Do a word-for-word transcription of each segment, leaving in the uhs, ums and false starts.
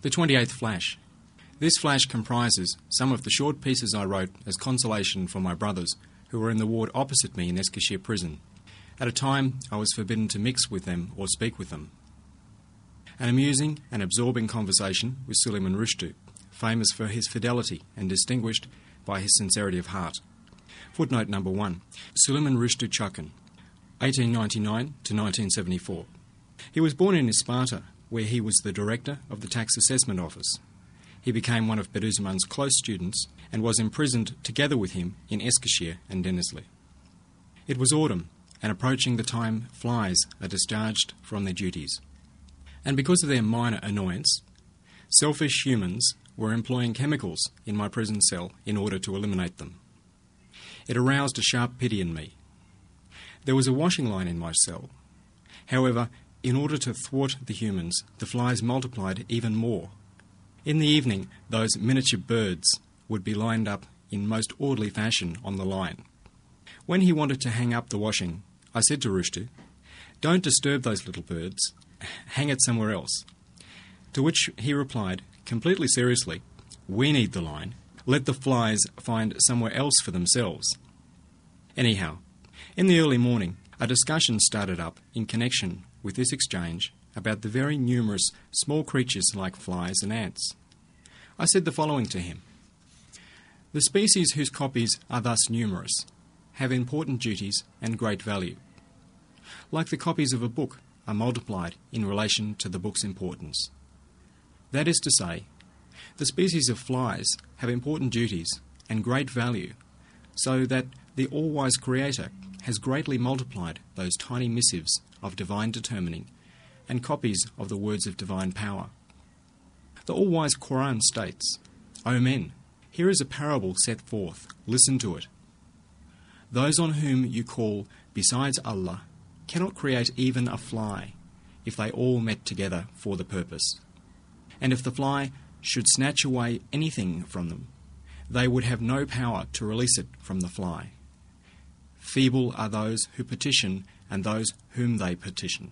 The twenty-eighth Flash. This flash comprises some of the short pieces I wrote as consolation for my brothers who were in the ward opposite me in Eskishire Prison, at a time I was forbidden to mix with them or speak with them. An amusing and absorbing conversation with Suleiman Rushdu, famous for his fidelity and distinguished by his sincerity of heart. Footnote number one. Suleiman Rushdu Chakun, eighteen ninety-nine to nineteen seventy-four. He was born in Isparta, where he was the director of the Tax Assessment Office. He became one of Bediüzzaman's close students and was imprisoned together with him in Eskishire and Denizli. It was autumn, and approaching the time flies are discharged from their duties. And because of their minor annoyance, selfish humans were employing chemicals in my prison cell in order to eliminate them. It aroused a sharp pity in me. There was a washing line in my cell. However, in order to thwart the humans, the flies multiplied even more. In the evening, those miniature birds would be lined up in most orderly fashion on the line. When he wanted to hang up the washing, I said to Rushdu, "Don't disturb those little birds. Hang it somewhere else." To which he replied, completely seriously, "We need the line. Let the flies find somewhere else for themselves." Anyhow, in the early morning, a discussion started up in connection with this exchange about the very numerous small creatures like flies and ants. I said the following to him: "The species whose copies are thus numerous have important duties and great value. Like the copies of a book are multiplied in relation to the book's importance. That is to say, the species of flies have important duties and great value, so that the all-wise Creator has greatly multiplied those tiny missives of divine determining and copies of the words of divine power. The all-wise Quran states, 'O men, here is a parable set forth, listen to it. Those on whom you call besides Allah cannot create even a fly if they all met together for the purpose. And if the fly should snatch away anything from them, they would have no power to release it from the fly. Feeble are those who petition and those whom they petition.'"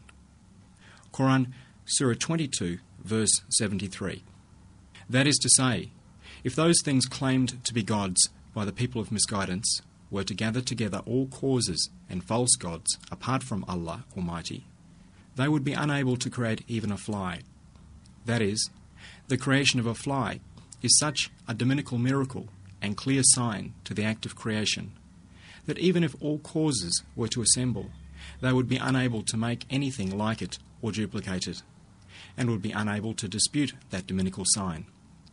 Quran, Surah twenty-two, verse seventy-three. That is to say, if those things claimed to be gods by the people of misguidance were to gather together all causes and false gods apart from Allah Almighty, they would be unable to create even a fly. That is, the creation of a fly is such a dominical miracle and clear sign to the act of creation that even if all causes were to assemble, they would be unable to make anything like it or duplicate it, and would be unable to dispute that dominical sign.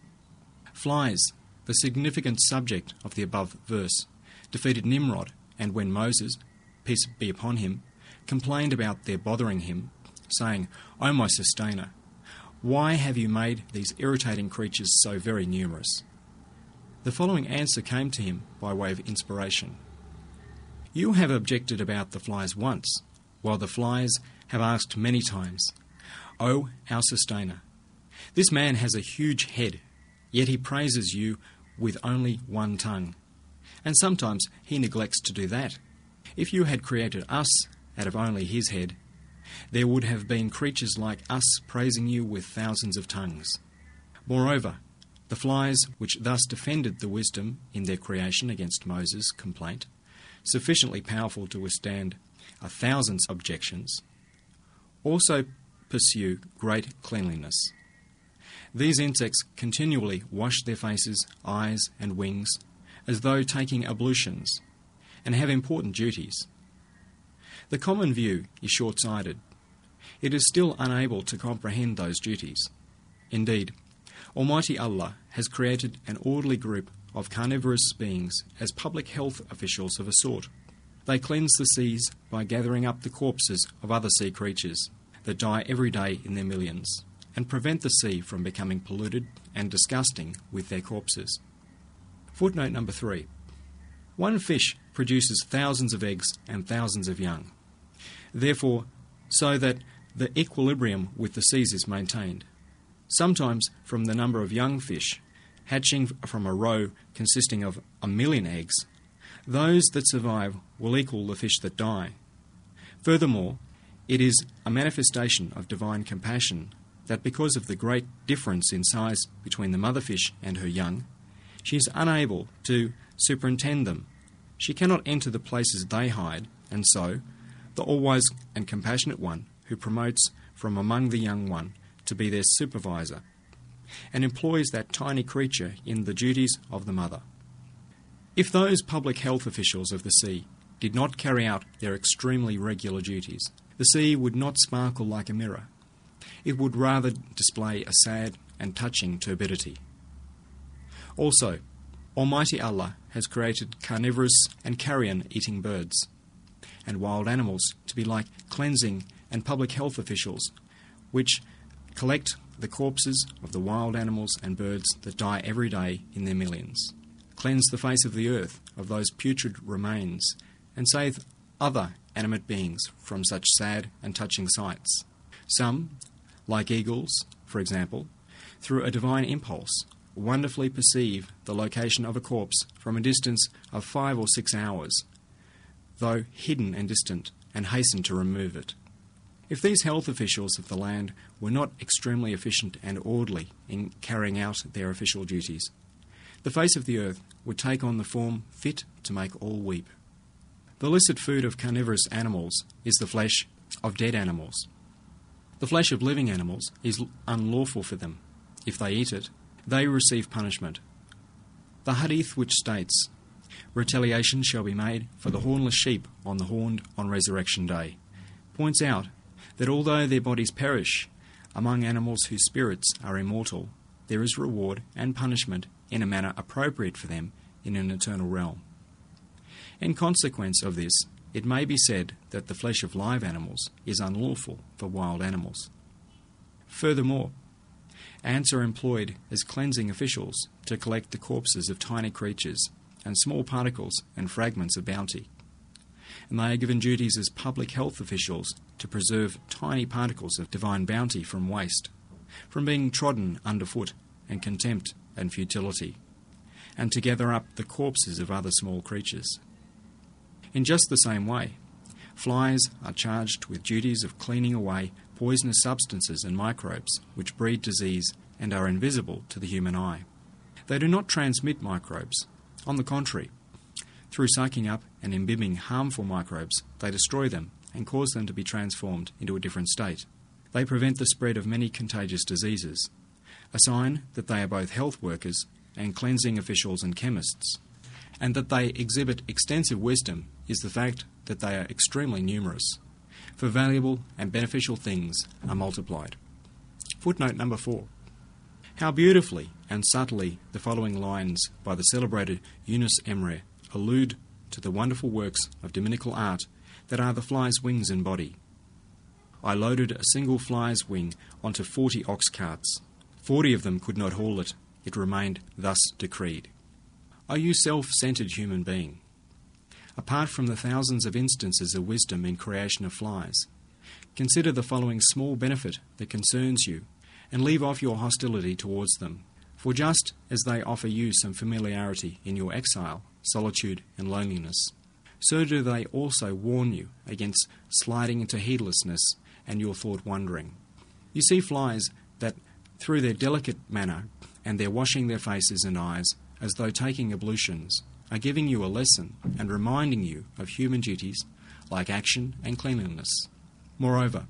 Flies, the significant subject of the above verse, defeated Nimrod, and when Moses, peace be upon him, complained about their bothering him, saying, "O my sustainer, why have you made these irritating creatures so very numerous?" The following answer came to him by way of inspiration: "You have objected about the flies once, while the flies have asked many times, 'O our sustainer, this man has a huge head, yet he praises you with only one tongue, and sometimes he neglects to do that. If you had created us out of only his head, there would have been creatures like us praising you with thousands of tongues.' Moreover, the flies which thus defended the wisdom in their creation against Moses' complaint, sufficiently powerful to withstand a thousand objections, also pursue great cleanliness. These insects continually wash their faces, eyes, and wings, as though taking ablutions, and have important duties. The common view is short-sighted. It is still unable to comprehend those duties. Indeed, Almighty Allah has created an orderly group of carnivorous beings as public health officials of a sort. They cleanse the seas by gathering up the corpses of other sea creatures that die every day in their millions, and prevent the sea from becoming polluted and disgusting with their corpses. Footnote number three. One fish produces thousands of eggs and thousands of young. Therefore, so that the equilibrium with the seas is maintained. Sometimes from the number of young fish, hatching from a roe consisting of a million eggs, those that survive will equal the fish that die. Furthermore, it is a manifestation of divine compassion that because of the great difference in size between the mother fish and her young, she is unable to superintend them. She cannot enter the places they hide, and so the all-wise and compassionate one who promotes from among the young one to be their supervisor, and employs that tiny creature in the duties of the mother. If those public health officials of the sea did not carry out their extremely regular duties, the sea would not sparkle like a mirror. It would rather display a sad and touching turbidity. Also, Almighty Allah has created carnivorous and carrion-eating birds and wild animals to be like cleansing and public health officials, which collect the corpses of the wild animals and birds that die every day in their millions, cleanse the face of the earth of those putrid remains, and save other animate beings from such sad and touching sights. Some, like eagles, for example, through a divine impulse, wonderfully perceive the location of a corpse from a distance of five or six hours, though hidden and distant, and hasten to remove it. If these health officials of the land were not extremely efficient and orderly in carrying out their official duties, the face of the earth would take on the form fit to make all weep. The illicit food of carnivorous animals is the flesh of dead animals. The flesh of living animals is unlawful for them. If they eat it, they receive punishment. The hadith which states, "Retaliation shall be made for the hornless sheep on the horned on resurrection day," points out that although their bodies perish, among animals whose spirits are immortal, there is reward and punishment in a manner appropriate for them in an eternal realm. In consequence of this, it may be said that the flesh of live animals is unlawful for wild animals. Furthermore, ants are employed as cleansing officials to collect the corpses of tiny creatures and small particles and fragments of bounty, and they are given duties as public health officials to preserve tiny particles of divine bounty from waste, from being trodden underfoot and contempt and futility, and to gather up the corpses of other small creatures. In just the same way, flies are charged with duties of cleaning away poisonous substances and microbes which breed disease and are invisible to the human eye. They do not transmit microbes. On the contrary, through sucking up and imbibing harmful microbes, they destroy them and cause them to be transformed into a different state. They prevent the spread of many contagious diseases, a sign that they are both health workers and cleansing officials and chemists, and that they exhibit extensive wisdom is the fact that they are extremely numerous, for valuable and beneficial things are multiplied. Footnote number four. How beautifully and subtly the following lines by the celebrated Yunus Emre allude to the wonderful works of dominical art that are the fly's wings and body. I loaded a single fly's wing onto forty ox carts. Forty of them could not haul it. It remained thus decreed. Are you self-centered human being? Apart from the thousands of instances of wisdom in creation of flies, consider the following small benefit that concerns you and leave off your hostility towards them. For just as they offer you some familiarity in your exile, solitude and loneliness, so do they also warn you against sliding into heedlessness and your thought wandering. You see flies that, through their delicate manner and their washing their faces and eyes as though taking ablutions, are giving you a lesson and reminding you of human duties like action and cleanliness. Moreover,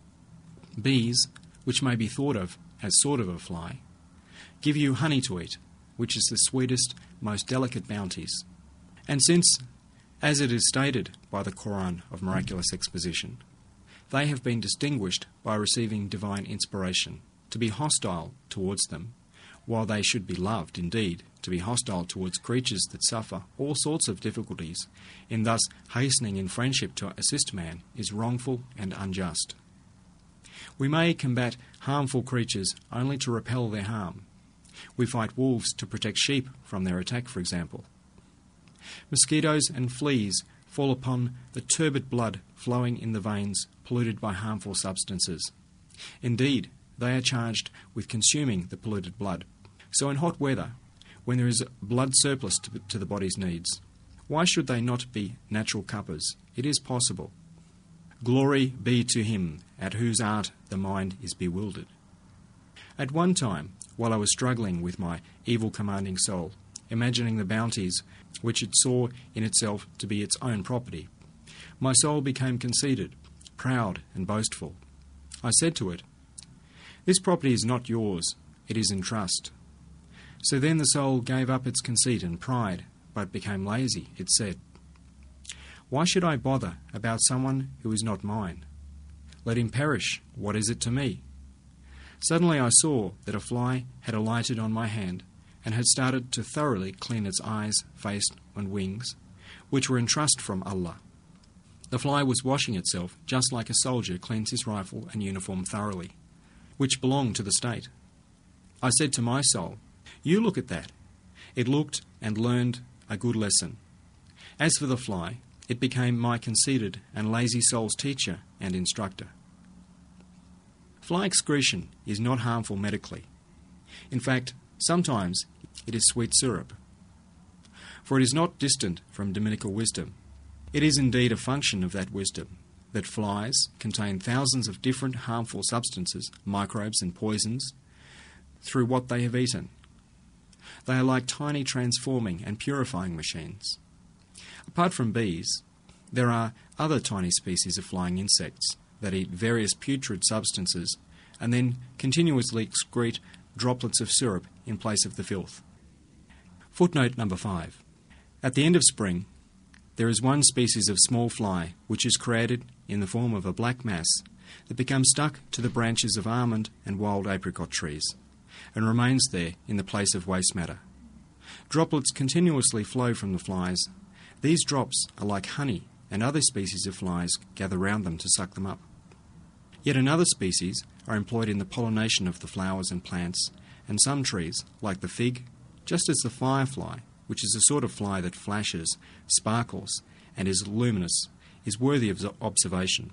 bees, which may be thought of as sort of a fly, give you honey to eat, which is the sweetest, most delicate bounties. And since, as it is stated by the Quran of Miraculous Exposition, they have been distinguished by receiving divine inspiration, to be hostile towards them, while they should be loved indeed, to be hostile towards creatures that suffer all sorts of difficulties, in thus hastening in friendship to assist man, is wrongful and unjust. We may combat harmful creatures only to repel their harm. We fight wolves to protect sheep from their attack, for example. Mosquitoes and fleas fall upon the turbid blood flowing in the veins polluted by harmful substances. Indeed, they are charged with consuming the polluted blood. So in hot weather, when there is blood surplus to, to the body's needs, why should they not be natural cuppers? It is possible. Glory be to him at whose art the mind is bewildered. At one time, while I was struggling with my evil commanding soul, imagining the bounties which it saw in itself to be its own property, my soul became conceited, proud and boastful. I said to it, "This property is not yours, it is in trust." So then the soul gave up its conceit and pride, but became lazy. It said, "Why should I bother about someone who is not mine? Let him perish, what is it to me?" Suddenly I saw that a fly had alighted on my hand and had started to thoroughly clean its eyes, face and wings, which were in trust from Allah. The fly was washing itself just like a soldier cleans his rifle and uniform thoroughly, which belonged to the state. I said to my soul, "You look at that." It looked and learned a good lesson. As for the fly, it became my conceited and lazy soul's teacher and instructor. Fly excretion is not harmful medically. In fact, sometimes it is sweet syrup. For it is not distant from Dominical wisdom. It is indeed a function of that wisdom that flies contain thousands of different harmful substances, microbes and poisons, through what they have eaten. They are like tiny transforming and purifying machines. Apart from bees, there are other tiny species of flying insects that eat various putrid substances and then continuously excrete droplets of syrup in place of the filth. Footnote number five. At the end of spring, there is one species of small fly which is created in the form of a black mass that becomes stuck to the branches of almond and wild apricot trees and remains there in the place of waste matter. Droplets continuously flow from the flies. These drops are like honey, and other species of flies gather round them to suck them up. Yet another species are employed in the pollination of the flowers and plants, and some trees, like the fig, just as the firefly, which is a sort of fly that flashes, sparkles, and is luminous, is worthy of observation.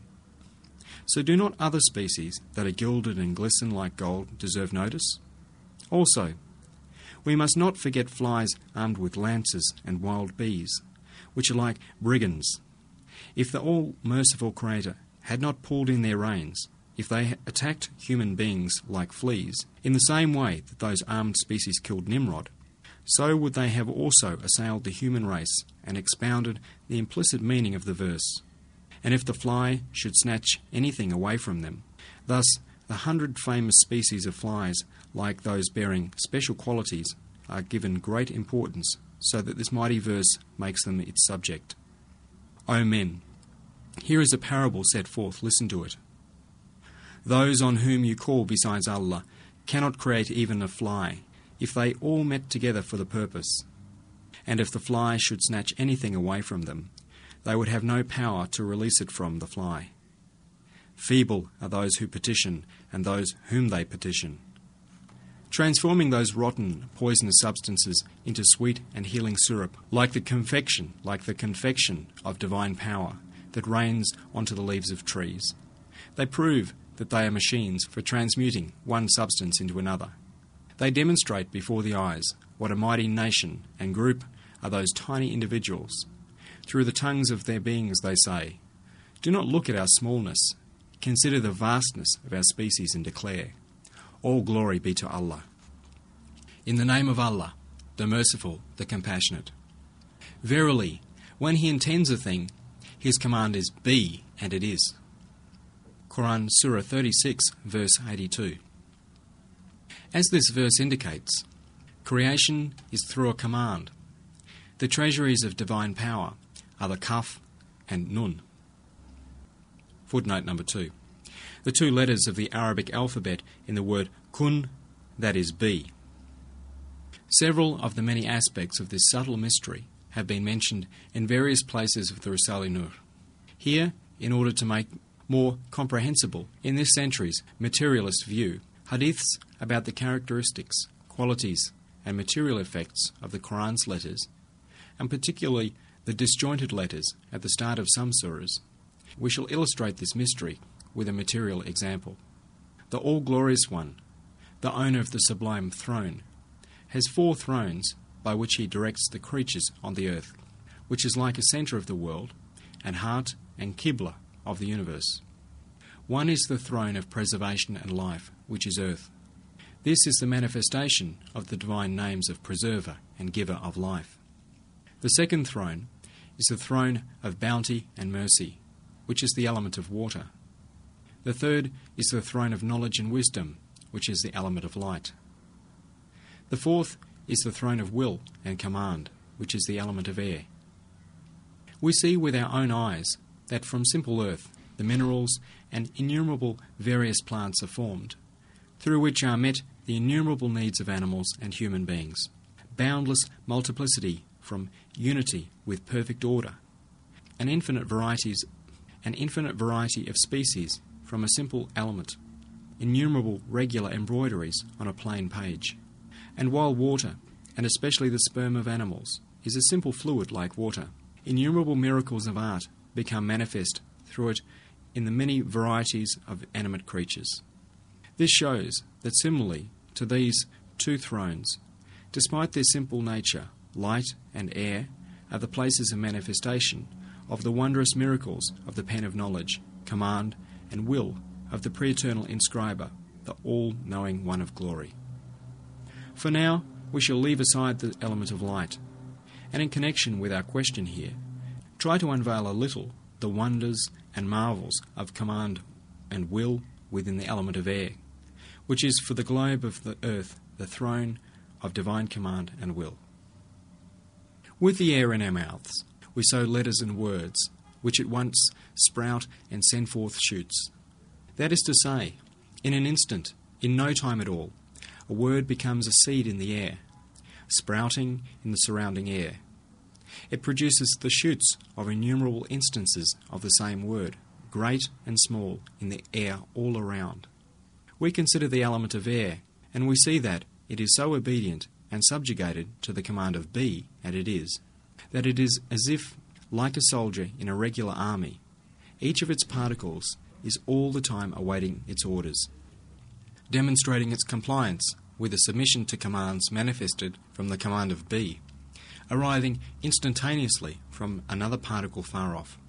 So do not other species that are gilded and glisten like gold deserve notice? Also, we must not forget flies armed with lances and wild bees, which are like brigands. If the all-merciful Creator had not pulled in their reins, if they attacked human beings like fleas, in the same way that those armed species killed Nimrod, so would they have also assailed the human race and expounded the implicit meaning of the verse. And if the fly should snatch anything away from them, thus the hundred famous species of flies, like those bearing special qualities, are given great importance, so that this mighty verse makes them its subject. O men, here is a parable set forth, listen to it. Those on whom you call besides Allah cannot create even a fly, if they all met together for the purpose. And if the fly should snatch anything away from them, they would have no power to release it from the fly. Feeble are those who petition, and those whom they petition. Transforming those rotten, poisonous substances into sweet and healing syrup, like the confection, like the confection of divine power that rains onto the leaves of trees. They prove that they are machines for transmuting one substance into another. They demonstrate before the eyes what a mighty nation and group are those tiny individuals. Through the tongues of their beings they say, "Do not look at our smallness. Consider the vastness of our species and declare, all glory be to Allah." In the name of Allah, the Merciful, the Compassionate. Verily, when He intends a thing, His command is be, and it is. Quran Surah thirty-six, verse eighty-two. As this verse indicates, creation is through a command. The treasuries of divine power are the Kaf and Nun. Footnote number two. The two letters of the Arabic alphabet in the word kun, that is be. Several of the many aspects of this subtle mystery have been mentioned in various places of the Risale-i-Nur. Here, in order to make more comprehensible in this century's materialist view, hadiths about the characteristics, qualities, and material effects of the Quran's letters, and particularly the disjointed letters at the start of some surahs, we shall illustrate this mystery with a material example. The All-Glorious One, the owner of the sublime throne, has four thrones by which he directs the creatures on the earth, which is like a centre of the world, and heart and Qibla of the universe. One is the throne of preservation and life, which is earth. This is the manifestation of the divine names of Preserver and Giver of life. The second throne is the throne of bounty and mercy, which is the element of water. The third is the throne of knowledge and wisdom, which is the element of light. The fourth is the throne of will and command, which is the element of air. We see with our own eyes that from simple earth the minerals and innumerable various plants are formed, through which are met the innumerable needs of animals and human beings, boundless multiplicity from unity with perfect order, an infinite varieties, an infinite variety of species from a simple element, innumerable regular embroideries on a plain page. And while water, and especially the sperm of animals, is a simple fluid like water, innumerable miracles of art become manifest through it in the many varieties of animate creatures. This shows that similarly to these two thrones, despite their simple nature, light and air are the places of manifestation of the wondrous miracles of the pen of knowledge, command, and will of the pre-eternal inscriber, the all-knowing one of glory. For now, we shall leave aside the element of light, and in connection with our question here, try to unveil a little the wonders and marvels of command and will within the element of air, which is for the globe of the earth the throne of divine command and will. With the air in our mouths, we sow letters and words, which at once sprout and send forth shoots. That is to say, in an instant, in no time at all, a word becomes a seed in the air, sprouting in the surrounding air. It produces the shoots of innumerable instances of the same word, great and small, in the air all around. We consider the element of air, and we see that it is so obedient and subjugated to the command of be, and it is, that it is as if, like a soldier in a regular army, each of its particles is all the time awaiting its orders, demonstrating its compliance with a submission to commands manifested from the command of be, arriving instantaneously from another particle far off.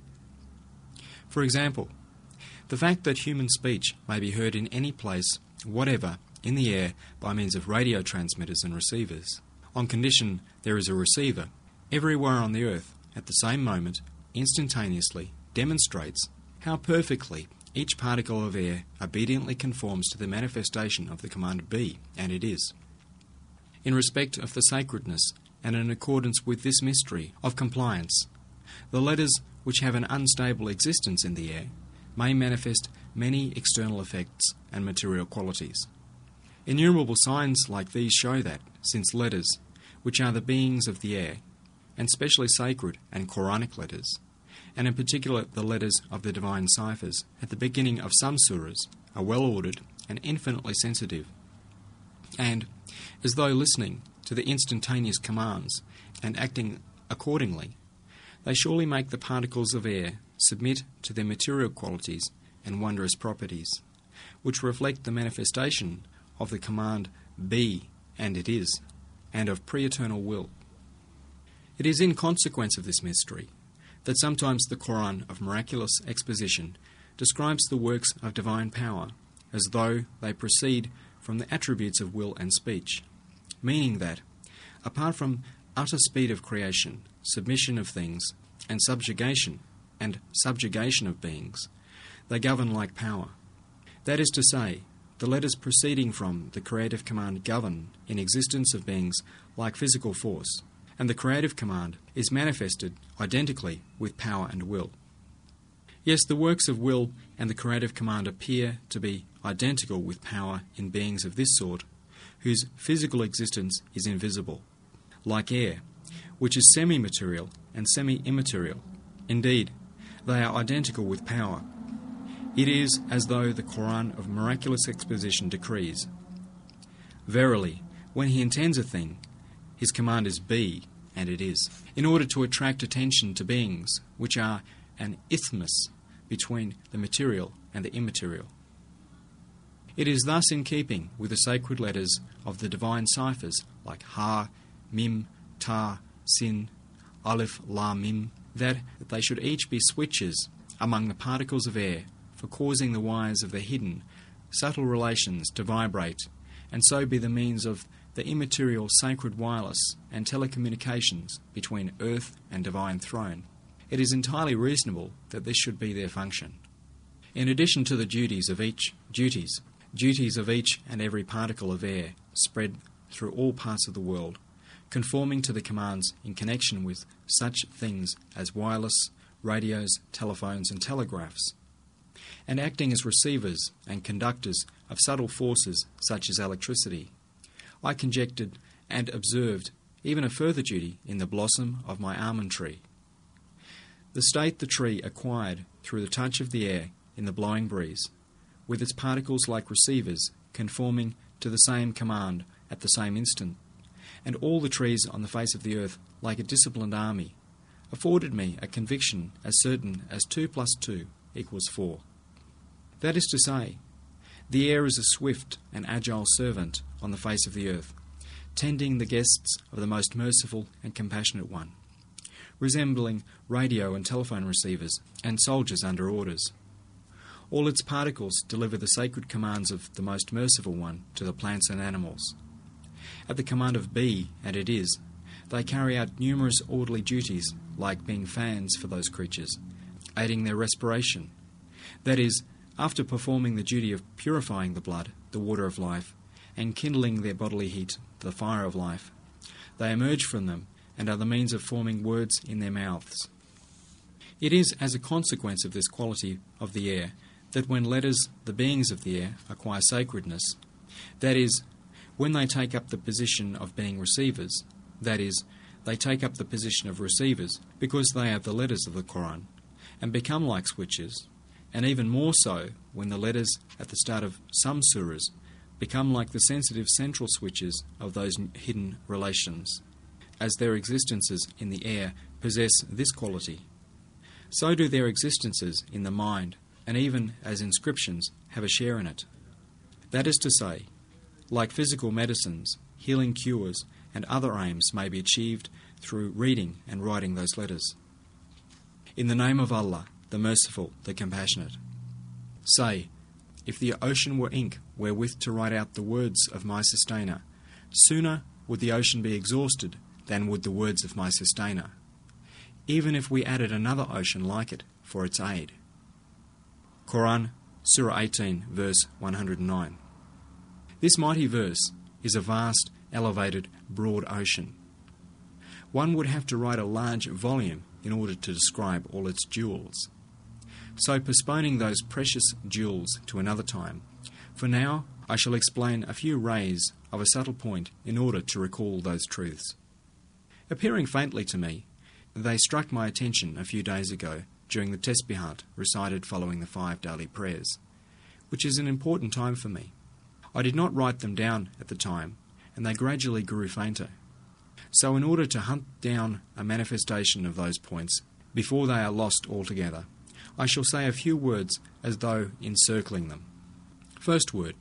For example, the fact that human speech may be heard in any place whatever in the air by means of radio transmitters and receivers, on condition there is a receiver everywhere on the earth at the same moment, instantaneously demonstrates how perfectly each particle of air obediently conforms to the manifestation of the command be, and it is. In respect of the sacredness and in accordance with this mystery of compliance, the letters which have an unstable existence in the air may manifest many external effects and material qualities. Innumerable signs like these show that, since letters, which are the beings of the air, and specially sacred and Quranic letters, and in particular the letters of the divine ciphers at the beginning of some surahs, are well ordered and infinitely sensitive, and, as though listening to the instantaneous commands and acting accordingly, they surely make the particles of air submit to their material qualities and wondrous properties, which reflect the manifestation of the command be, and it is, and of pre-eternal will. It is in consequence of this mystery that sometimes the Quran of miraculous exposition describes the works of divine power as though they proceed from the attributes of will and speech, meaning that, apart from utter speed of creation, submission of things, and subjugation, and subjugation of beings, they govern like power. That is to say, the letters proceeding from the creative command govern in existence of beings like physical force, and the creative command is manifested identically with power and will. Yes, the works of will and the creative command appear to be identical with power in beings of this sort, whose physical existence is invisible, like air, which is semi-material and semi-immaterial. Indeed, they are identical with power. It is as though the Quran of miraculous exposition decrees, verily, when he intends a thing, his command is be, and it is, in order to attract attention to beings which are an isthmus between the material and the immaterial. It is thus in keeping with the sacred letters of the divine ciphers like Ha, Mim, Ta, Sin, Aleph, La, Mim, that they should each be switches among the particles of air for causing the wires of the hidden, subtle relations to vibrate and so be the means of the immaterial sacred wireless and telecommunications between earth and divine throne, it is entirely reasonable that this should be their function. In addition to the duties of each duties, duties of each and every particle of air spread through all parts of the world, conforming to the commands in connection with such things as wireless, radios, telephones and telegraphs, and acting as receivers and conductors of subtle forces such as electricity, I conjectured and observed even a further duty in the blossom of my almond tree. The state the tree acquired through the touch of the air in the blowing breeze, with its particles like receivers conforming to the same command at the same instant, and all the trees on the face of the earth like a disciplined army, afforded me a conviction as certain as two plus two equals four. That is to say, the air is a swift and agile servant on the face of the earth, tending the guests of the most merciful and compassionate one, resembling radio and telephone receivers and soldiers under orders. All its particles deliver the sacred commands of the most merciful one to the plants and animals. At the command of be, and it is, they carry out numerous orderly duties like being fans for those creatures, aiding their respiration. That is, after performing the duty of purifying the blood, the water of life, and kindling their bodily heat, the fire of life, they emerge from them and are the means of forming words in their mouths. It is as a consequence of this quality of the air that when letters, the beings of the air, acquire sacredness, that is, when they take up the position of being receivers, that is, they take up the position of receivers because they are the letters of the Quran, and become like switches, and even more so when the letters at the start of some surahs become like the sensitive central switches of those hidden relations. As their existences in the air possess this quality, so do their existences in the mind, and even as inscriptions have a share in it. That is to say, like physical medicines, healing cures, and other aims may be achieved through reading and writing those letters. In the name of Allah, the Merciful, the Compassionate. Say, if the ocean were ink wherewith to write out the words of my Sustainer, sooner would the ocean be exhausted than would the words of my Sustainer, even if we added another ocean like it for its aid. Quran, Surah eighteen, verse one hundred nine. This mighty verse is a vast, elevated, broad ocean. One would have to write a large volume in order to describe all its jewels. So postponing those precious jewels to another time, for now I shall explain a few rays of a subtle point in order to recall those truths. Appearing faintly to me, they struck my attention a few days ago during the Tesbihat recited following the five daily prayers, which is an important time for me. I did not write them down at the time, and they gradually grew fainter. So in order to hunt down a manifestation of those points before they are lost altogether, I shall say a few words as though encircling them. First word.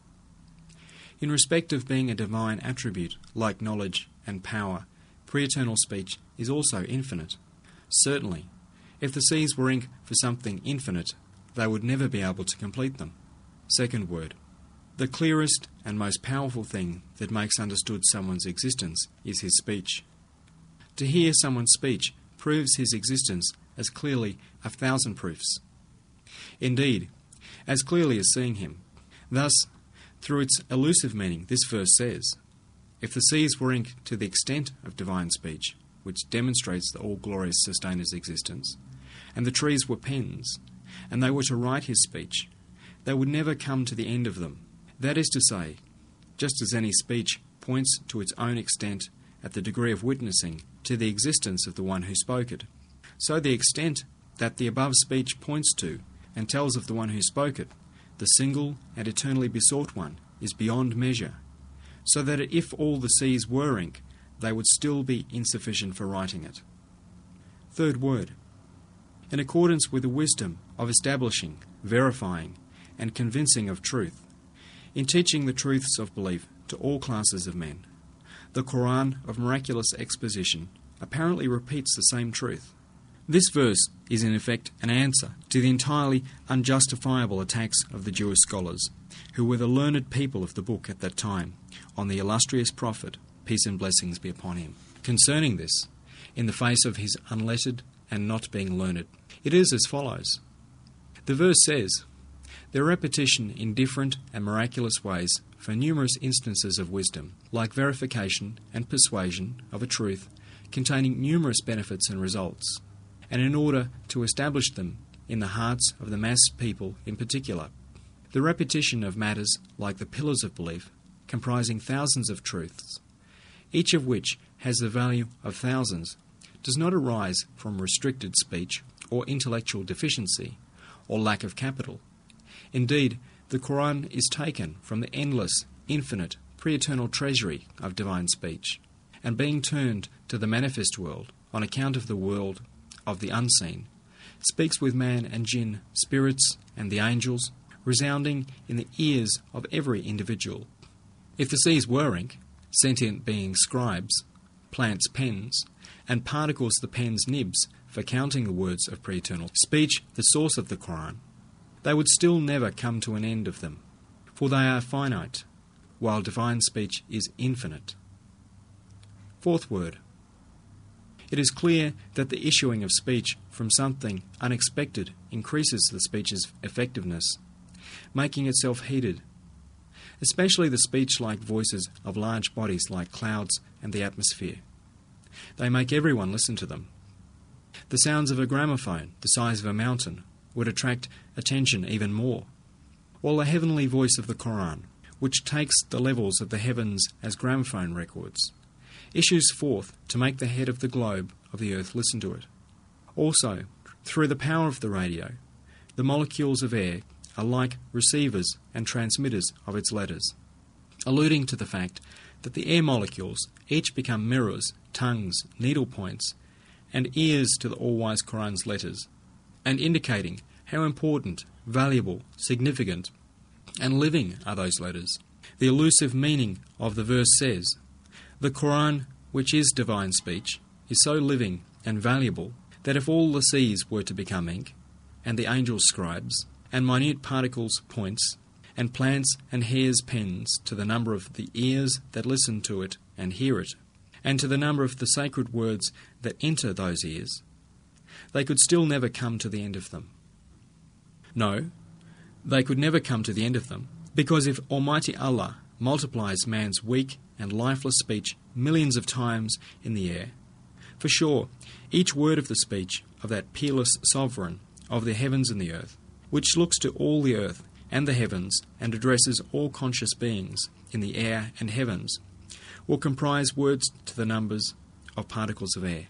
In respect of being a divine attribute like knowledge and power, pre-eternal speech is also infinite. Certainly, if the seas were ink for something infinite, they would never be able to complete them. Second word. The clearest and most powerful thing that makes understood someone's existence is his speech. To hear someone's speech proves his existence as clearly a thousand proofs. Indeed, as clearly as seeing him. Thus, through its elusive meaning, this verse says, if the seas were ink to the extent of divine speech, which demonstrates the all-glorious Sustainer's existence, and the trees were pens, and they were to write his speech, they would never come to the end of them. That is to say, just as any speech points to its own extent at the degree of witnessing to the existence of the one who spoke it, so the extent that the above speech points to and tells of the one who spoke it, the single and eternally besought one, is beyond measure, so that if all the seas were ink, they would still be insufficient for writing it. Third word. In accordance with the wisdom of establishing, verifying, and convincing of truth, in teaching the truths of belief to all classes of men, the Quran of miraculous exposition apparently repeats the same truth, This verse is in effect an answer to the entirely unjustifiable attacks of the Jewish scholars, who were the learned people of the book at that time, on the illustrious prophet, peace and blessings be upon him. Concerning this, in the face of his unlettered and not being learned, it is as follows. The verse says, "There are repetition in different and miraculous ways for numerous instances of wisdom, like verification and persuasion of a truth containing numerous benefits and results, and in order to establish them in the hearts of the mass people in particular. The repetition of matters like the pillars of belief, comprising thousands of truths, each of which has the value of thousands, does not arise from restricted speech or intellectual deficiency or lack of capital. Indeed, the Quran is taken from the endless, infinite, pre-eternal treasury of divine speech, and being turned to the manifest world on account of the world of the unseen, speaks with man and jinn, spirits and the angels, resounding in the ears of every individual. If the seas were ink, sentient beings scribes, plants pens, and particles the pen's nibs for counting the words of pre-eternal speech, the source of the Quran, they would still never come to an end of them, for they are finite, while divine speech is infinite." Fourth word. It is clear that the issuing of speech from something unexpected increases the speech's effectiveness, making itself heeded, especially the speech-like voices of large bodies like clouds and the atmosphere. They make everyone listen to them. The sounds of a gramophone, the size of a mountain, would attract attention even more, while the heavenly voice of the Quran, which takes the levels of the heavens as gramophone records, issues forth to make the head of the globe of the earth listen to it. Also, through the power of the radio, the molecules of air are like receivers and transmitters of its letters, alluding to the fact that the air molecules each become mirrors, tongues, needle points, and ears to the all-wise Quran's letters, and indicating how important, valuable, significant, and living are those letters. The elusive meaning of the verse says, "The Quran, which is divine speech, is so living and valuable that if all the seas were to become ink, and the angels scribes, and minute particles points, and plants and hairs pens to the number of the ears that listen to it and hear it, and to the number of the sacred words that enter those ears, they could still never come to the end of them." No, they could never come to the end of them, because if Almighty Allah multiplies man's weak and lifeless speech millions of times in the air, for sure, each word of the speech of that peerless sovereign of the heavens and the earth, which looks to all the earth and the heavens and addresses all conscious beings in the air and heavens, will comprise words to the numbers of particles of air.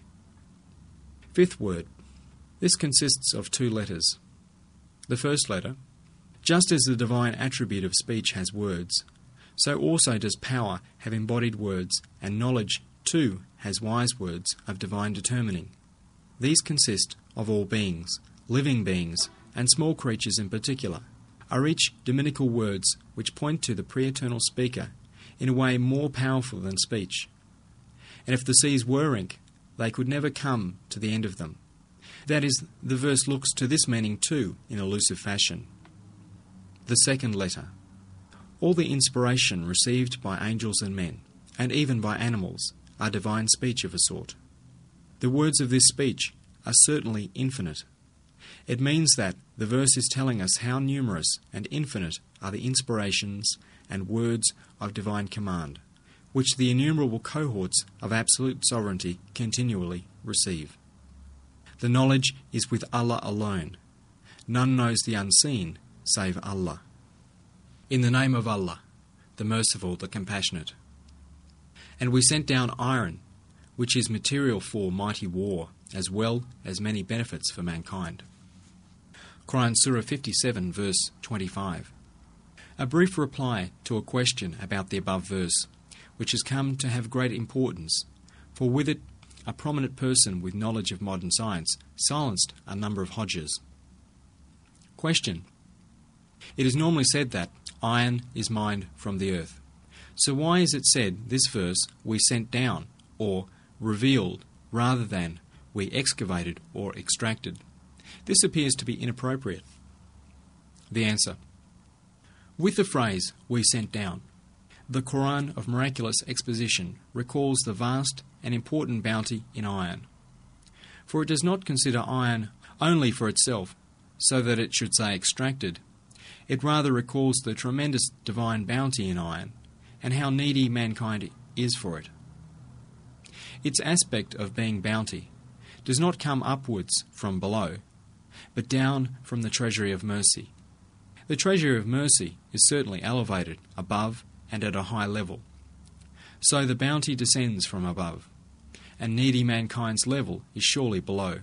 Fifth word. This consists of two letters. The first letter, just as the divine attribute of speech has words, so also does power have embodied words, and knowledge, too, has wise words of divine determining. These consist of all beings, living beings, and small creatures in particular, are each dominical words which point to the pre-eternal speaker in a way more powerful than speech. And if the seas were ink, they could never come to the end of them. That is, the verse looks to this meaning too in elusive fashion. The second letter. All the inspiration received by angels and men, and even by animals, are divine speech of a sort. The words of this speech are certainly infinite. It means that the verse is telling us how numerous and infinite are the inspirations and words of divine command, which the innumerable cohorts of absolute sovereignty continually receive. The knowledge is with Allah alone. None knows the unseen save Allah. In the name of Allah, the Merciful, the Compassionate. And we sent down iron, which is material for mighty war, as well as many benefits for mankind. Quran Surah fifty-seven, verse twenty-five. A brief reply to a question about the above verse, which has come to have great importance, for with it a prominent person with knowledge of modern science silenced a number of Hodges. Question. It is normally said that iron is mined from the earth. So why is it said, this verse, we sent down, or revealed, rather than we excavated or extracted. This appears to be inappropriate. The answer: with the phrase, we sent down, the Quran of Miraculous Exposition recalls the vast and important bounty in iron. For it does not consider iron only for itself, so that it should say extracted. It rather recalls the tremendous divine bounty in iron, and how needy mankind is for it. Its aspect of being bounty does not come upwards from below, but down from the treasury of mercy. The treasury of mercy is certainly elevated above and at a high level. So the bounty descends from above, and needy mankind's level is surely below.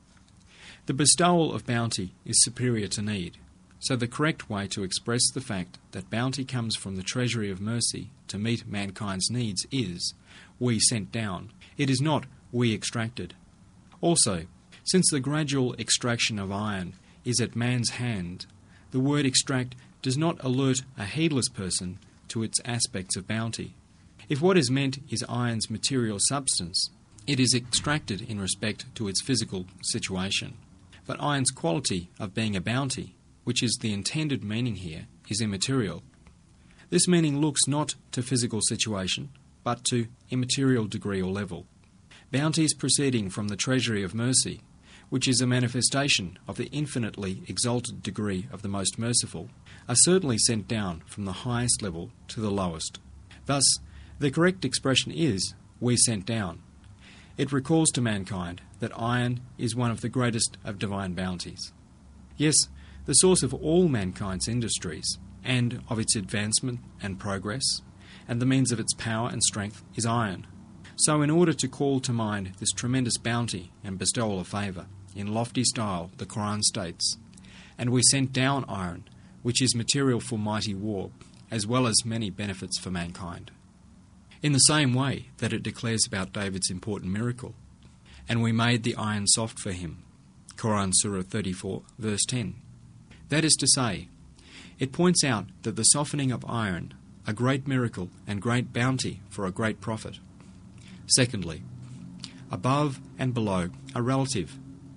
The bestowal of bounty is superior to need, so the correct way to express the fact that bounty comes from the treasury of mercy to meet mankind's needs is, we sent down. It is not, we extracted. Also, since the gradual extraction of iron is at man's hand, the word extract does not alert a heedless person to its aspects of bounty. If what is meant is iron's material substance, it is extracted in respect to its physical situation. But iron's quality of being a bounty, which is the intended meaning here, is immaterial. This meaning looks not to physical situation, but to immaterial degree or level. Bounties proceeding from the treasury of mercy, which is a manifestation of the infinitely exalted degree of the most merciful, are certainly sent down from the highest level to the lowest. Thus, the correct expression is, we sent down. It recalls to mankind that iron is one of the greatest of divine bounties. Yes, the source of all mankind's industries, and of its advancement and progress, and the means of its power and strength is iron. So in order to call to mind this tremendous bounty and bestowal of favour, in lofty style the Quran states, and we sent down iron, which is material for mighty war, as well as many benefits for mankind. In the same way that it declares about David's important miracle, and we made the iron soft for him, Quran Surah thirty-four, verse ten. That is to say, it points out that the softening of iron, a great miracle and great bounty for a great prophet. Secondly, above and below are relative.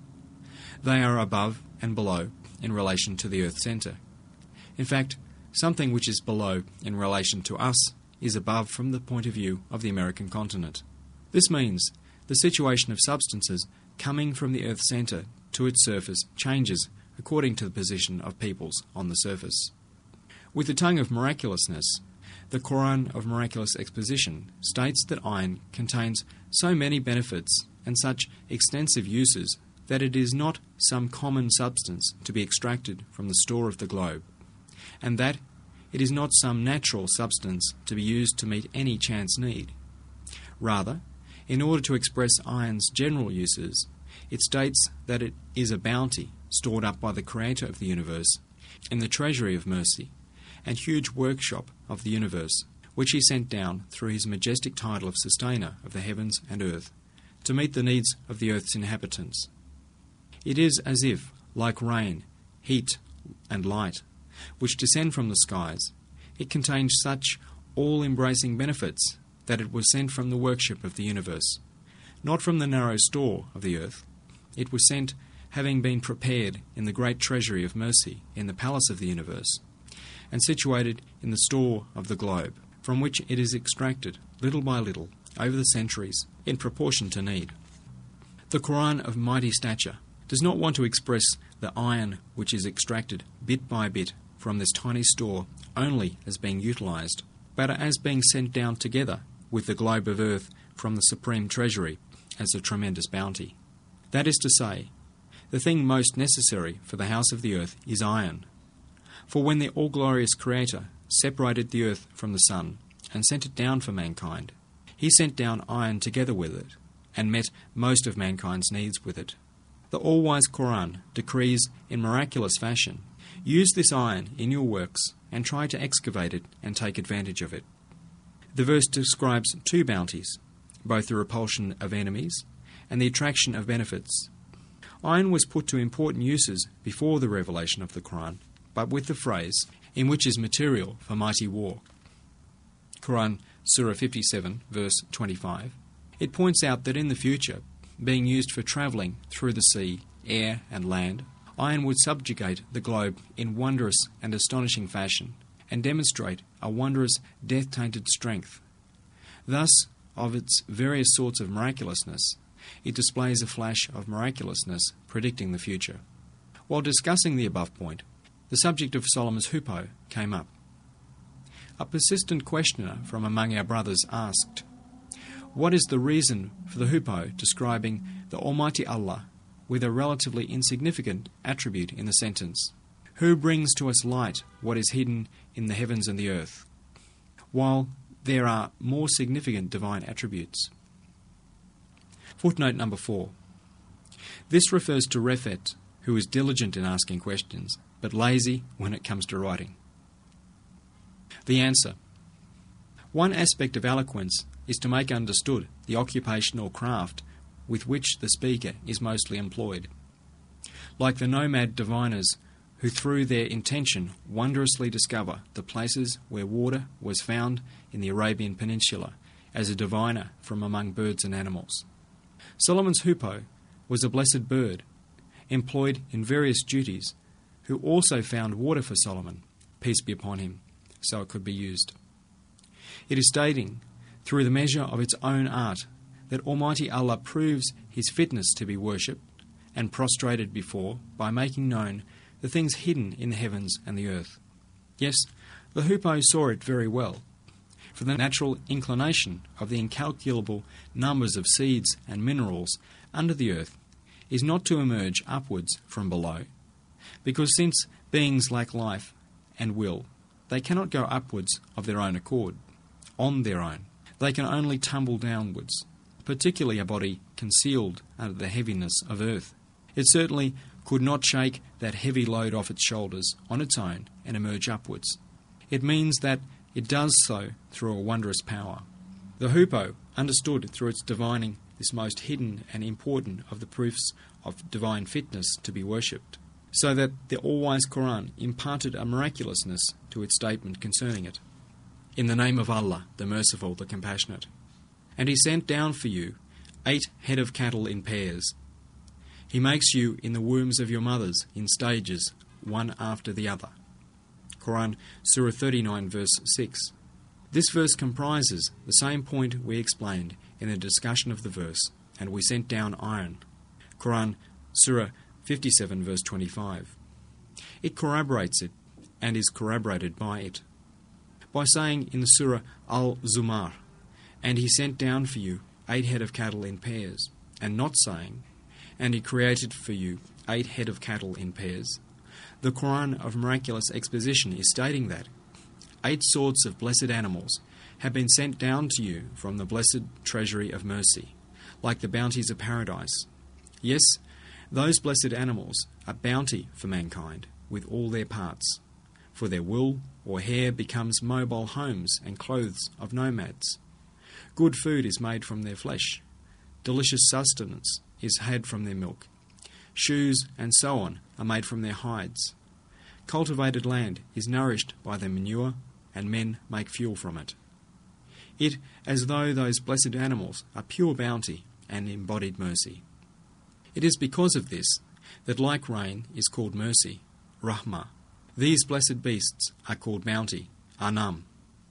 They are above and below in relation to the Earth's centre. In fact, something which is below in relation to us is above from the point of view of the American continent. This means the situation of substances coming from the Earth's centre to its surface changes according to the position of peoples on the surface. With the tongue of miraculousness, the Quran of Miraculous Exposition states that iron contains so many benefits and such extensive uses that it is not some common substance to be extracted from the store of the globe, and that it is not some natural substance to be used to meet any chance need. Rather, in order to express iron's general uses, it states that it is a bounty stored up by the Creator of the universe in the treasury of mercy and huge workshop of the universe, which he sent down through his majestic title of sustainer of the heavens and earth, to meet the needs of the earth's inhabitants. It is as if, like rain, heat, and light, which descend from the skies, it contains such all-embracing benefits that it was sent from the workshop of the universe, not from the narrow store of the earth. It was sent having been prepared in the great treasury of mercy in the palace of the universe, and situated in the store of the globe, from which it is extracted little by little over the centuries in proportion to need. The Quran of mighty stature does not want to express the iron which is extracted bit by bit from this tiny store only as being utilised, but as being sent down together with the globe of earth from the supreme treasury as a tremendous bounty. That is to say, the thing most necessary for the house of the earth is iron. For when the all-glorious Creator separated the earth from the sun and sent it down for mankind, he sent down iron together with it, and met most of mankind's needs with it. The all-wise Quran decrees in miraculous fashion, use this iron in your works and try to excavate it and take advantage of it. The verse describes two bounties, both the repulsion of enemies and the attraction of benefits. Iron was put to important uses before the revelation of the Quran, but with the phrase, in which is material for mighty war. Quran Surah fifty-seven, verse twenty-five. It points out that in the future, being used for travelling through the sea, air and land, iron would subjugate the globe in wondrous and astonishing fashion, and demonstrate a wondrous death-tainted strength. Thus, of its various sorts of miraculousness, it displays a flash of miraculousness predicting the future. While discussing the above point, the subject of Solomon's hoopoe came up. A persistent questioner from among our brothers asked, "What is the reason for the hoopoe describing the Almighty Allah with a relatively insignificant attribute in the sentence? Who brings to us light what is hidden in the heavens and the earth, while there are more significant divine attributes?" Footnote number four. This refers to Rephet, who is diligent in asking questions, but lazy when it comes to writing. The answer. One aspect of eloquence is to make understood the occupation or craft with which the speaker is mostly employed. Like the nomad diviners who through their intention wondrously discover the places where water was found in the Arabian Peninsula as a diviner from among birds and animals. Solomon's hoopoe was a blessed bird, employed in various duties, who also found water for Solomon, peace be upon him, so it could be used. It is stating, through the measure of its own art, that Almighty Allah proves his fitness to be worshipped and prostrated before by making known the things hidden in the heavens and the earth. Yes, the hoopoe saw it very well, for the natural inclination of the incalculable numbers of seeds and minerals under the earth is not to emerge upwards from below, because since beings lack life and will, they cannot go upwards of their own accord, on their own. They can only tumble downwards, particularly a body concealed under the heaviness of earth. It certainly could not shake that heavy load off its shoulders on its own and emerge upwards. It means that it does so through a wondrous power. The hoopoe understood through its divining this most hidden and important of the proofs of divine fitness to be worshipped, so that the all-wise Quran imparted a miraculousness to its statement concerning it. In the name of Allah, the Merciful, the Compassionate. And He sent down for you eight head of cattle in pairs. He makes you in the wombs of your mothers in stages, one after the other. Quran, Surah thirty-nine, verse six. This verse comprises the same point we explained in the discussion of the verse, and we sent down iron. Quran, Surah fifty-seven, verse twenty-five. It corroborates it, and is corroborated by it. By saying in the Surah Al-Zumar, and He sent down for you eight head of cattle in pairs, and not saying, and He created for you eight head of cattle in pairs, the Quran of miraculous exposition is stating that eight sorts of blessed animals have been sent down to you from the blessed treasury of mercy, like the bounties of paradise. Yes, those blessed animals are bounty for mankind with all their parts, for their wool or hair becomes mobile homes and clothes of nomads. Good food is made from their flesh. Delicious sustenance is had from their milk. Shoes and so on are made from their hides. Cultivated land is nourished by their manure, and men make fuel from it. It as though those blessed animals are pure bounty and embodied mercy. It is because of this that like rain is called mercy, rahmah. These blessed beasts are called bounty, anam.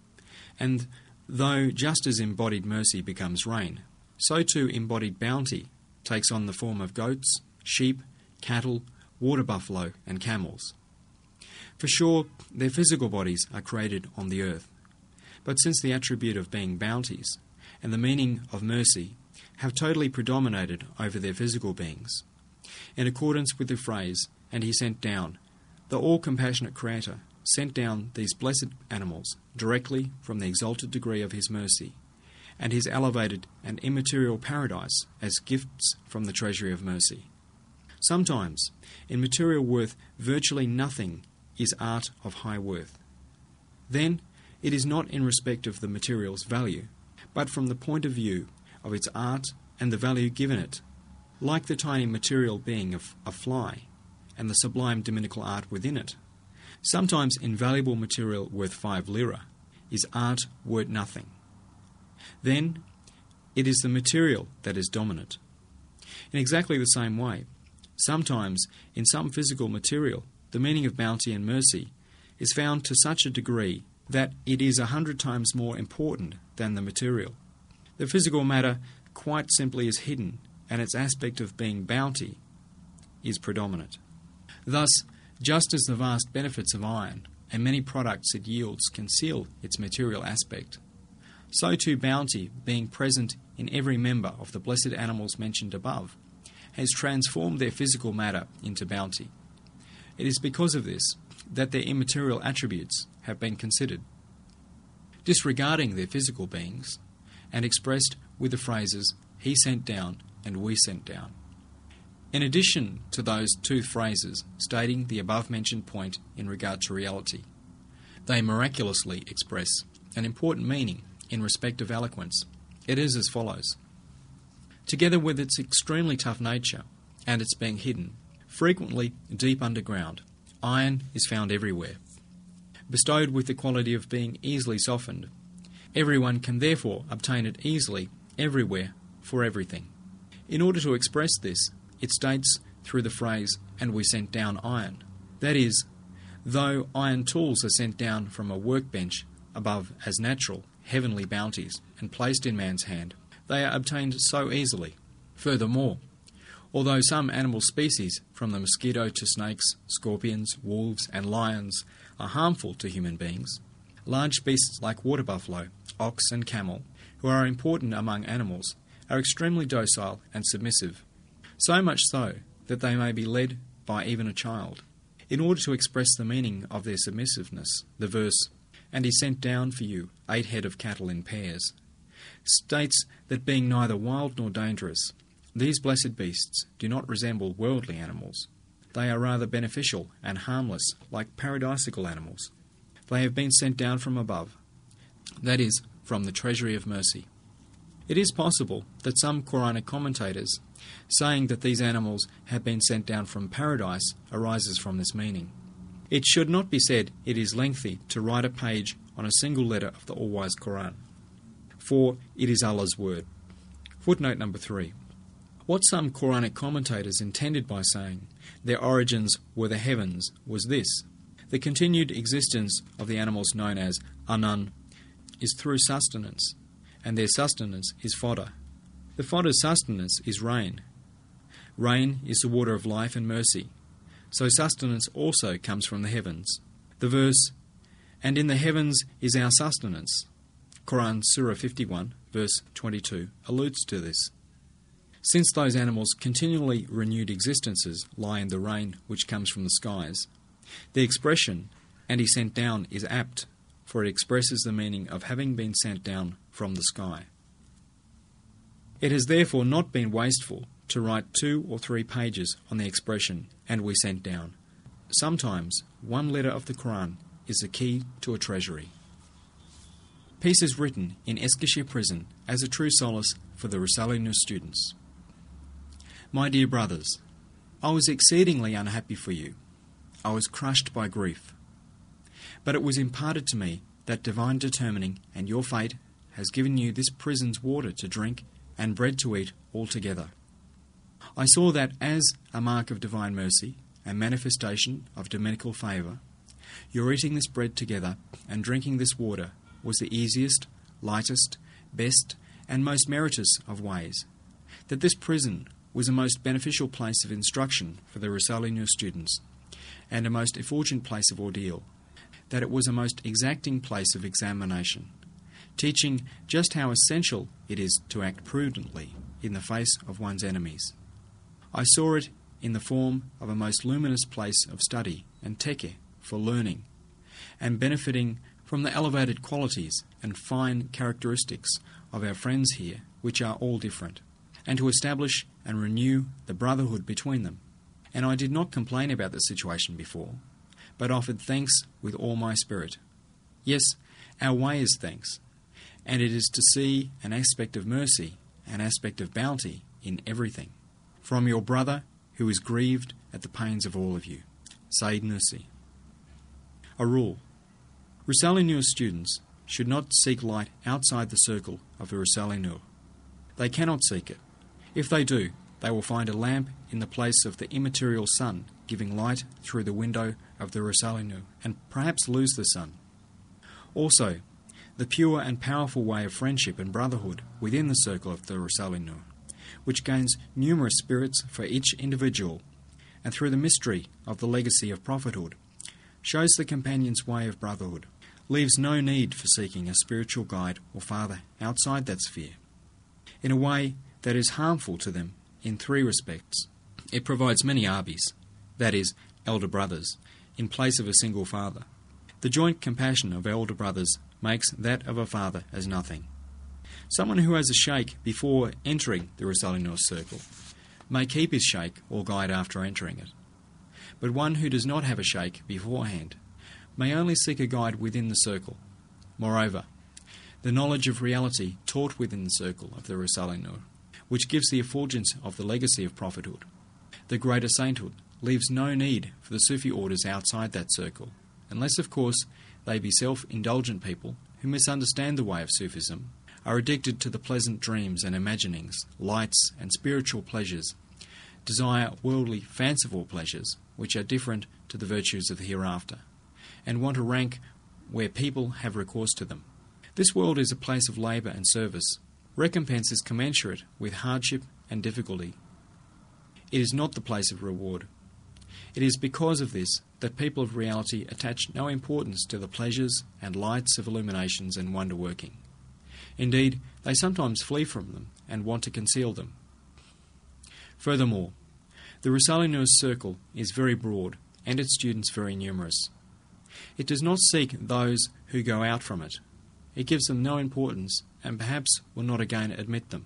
And though just as embodied mercy becomes rain, so too embodied bounty takes on the form of goats, sheep, cattle, water buffalo, and camels. For sure, their physical bodies are created on the earth, but since the attribute of being bounties and the meaning of mercy have totally predominated over their physical beings, in accordance with the phrase, and He sent down, the all-compassionate Creator sent down these blessed animals directly from the exalted degree of His mercy and His elevated and immaterial paradise as gifts from the treasury of mercy. Sometimes, in material worth, virtually nothing is art of high worth. Then, it is not in respect of the material's value, but from the point of view of its art and the value given it, like the tiny material being of a fly and the sublime dominical art within it. Sometimes invaluable material worth five lira is art worth nothing. Then, it is the material that is dominant. In exactly the same way, sometimes in some physical material, the meaning of bounty and mercy is found to such a degree that it is a hundred times more important than the material. The physical matter quite simply is hidden, and its aspect of being bounty is predominant. Thus, just as the vast benefits of iron and many products it yields conceal its material aspect, so too bounty, being present in every member of the blessed animals mentioned above, has transformed their physical matter into bounty. It is because of this that their immaterial attributes have been considered. Disregarding their physical beings, and expressed with the phrases, he sent down and we sent down. In addition to those two phrases stating the above-mentioned point in regard to reality, they miraculously express an important meaning in respect of eloquence. It is as follows. Together with its extremely tough nature and its being hidden, frequently deep underground, iron is found everywhere. Bestowed with the quality of being easily softened, everyone can therefore obtain it easily, everywhere, for everything. In order to express this, it states through the phrase, and we sent down iron. That is, though iron tools are sent down from a workbench above as natural, heavenly bounties and placed in man's hand, they are obtained so easily. Furthermore, although some animal species, from the mosquito to snakes, scorpions, wolves and lions, are harmful to human beings, large beasts like water buffalo, ox and camel, who are important among animals, are extremely docile and submissive, so much so that they may be led by even a child. In order to express the meaning of their submissiveness, the verse, and he sent down for you eight head of cattle in pairs, states that being neither wild nor dangerous, these blessed beasts do not resemble worldly animals. They are rather beneficial and harmless, like paradisical animals. They have been sent down from above, that is, from the treasury of mercy. It is possible that some Quranic commentators, saying that these animals have been sent down from paradise, arises from this meaning. It should not be said it is lengthy to write a page on a single letter of the all-wise Quran, for it is Allah's word. Footnote number three. What some Quranic commentators intended by saying their origins were the heavens was this: the continued existence of the animals known as Anan is through sustenance, and their sustenance is fodder. The fodder's sustenance is rain. Rain is the water of life and mercy, so sustenance also comes from the heavens. The verse, and in the heavens is our sustenance, Quran Surah fifty-one, verse twenty-two, alludes to this. Since those animals' continually renewed existences lie in the rain which comes from the skies, the expression, and he sent down, is apt, for it expresses the meaning of having been sent down from the sky. It has therefore not been wasteful to write two or three pages on the expression, and we sent down. Sometimes one letter of the Quran is the key to a treasury. Peace is written in Eskişehir prison as a true solace for the Risale-i Nur students. My dear brothers, I was exceedingly unhappy for you. I was crushed by grief. But it was imparted to me that divine determining and your fate has given you this prison's water to drink and bread to eat altogether. I saw that as a mark of divine mercy and manifestation of dominical favour, your eating this bread together and drinking this water was the easiest, lightest, best, and most meritorious of ways, that this prison was a most beneficial place of instruction for the Risale-i Nur students, and a most effulgent place of ordeal, that it was a most exacting place of examination, teaching just how essential it is to act prudently in the face of one's enemies. I saw it in the form of a most luminous place of study and teke for learning, and benefiting from the elevated qualities and fine characteristics of our friends here, which are all different, and to establish and renew the brotherhood between them. And I did not complain about the situation before, but offered thanks with all my spirit. Yes, our way is thanks, and it is to see an aspect of mercy, an aspect of bounty in everything. From your brother, who is grieved at the pains of all of you. Sayyid Nursi. A rule. Risale-i Nur students should not seek light outside the circle of the Risale-i Nur. They cannot seek it. If they do, they will find a lamp in the place of the immaterial sun, giving light through the window of the Rusalinu, and perhaps lose the sun. Also, the pure and powerful way of friendship and brotherhood within the circle of the Rusalinu, which gains numerous spirits for each individual, and through the mystery of the legacy of prophethood, shows the companion's way of brotherhood, leaves no need for seeking a spiritual guide or father outside that sphere, in a way that is harmful to them in three respects. It provides many abis, that is, elder brothers, in place of a single father. The joint compassion of elder brothers makes that of a father as nothing. Someone who has a sheikh before entering the Rusalinu circle may keep his sheikh or guide after entering it. But one who does not have a sheikh beforehand may only seek a guide within the circle. Moreover, the knowledge of reality taught within the circle of the Rusalinu, which gives the effulgence of the legacy of prophethood, the greater sainthood, leaves no need for the Sufi orders outside that circle, unless, of course, they be self-indulgent people who misunderstand the way of Sufism, are addicted to the pleasant dreams and imaginings, lights and spiritual pleasures, desire worldly, fanciful pleasures, which are different to the virtues of the hereafter, and want a rank where people have recourse to them. This world is a place of labour and service. Recompense is commensurate with hardship and difficulty. It is not the place of reward. It is because of this that people of reality attach no importance to the pleasures and lights of illuminations and wonder-working. Indeed, they sometimes flee from them and want to conceal them. Furthermore, the Rusalinu's circle is very broad and its students very numerous. It does not seek those who go out from it. It gives them no importance and perhaps will not again admit them.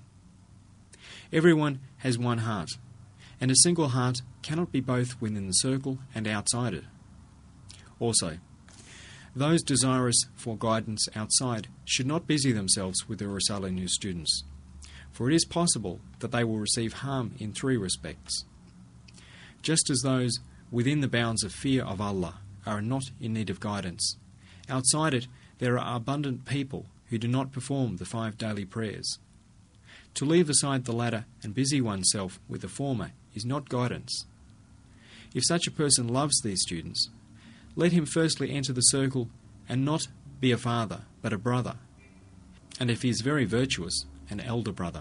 Everyone has one heart, and a single heart cannot be both within the circle and outside it. Also, those desirous for guidance outside should not busy themselves with the Rusalinu students, for it is possible that they will receive harm in three respects. Just as those within the bounds of fear of Allah are not in need of guidance, outside it there are abundant people who do not perform the five daily prayers. To leave aside the latter and busy oneself with the former is not guidance. If such a person loves these students, let him firstly enter the circle and not be a father, but a brother, and if he is very virtuous, an elder brother.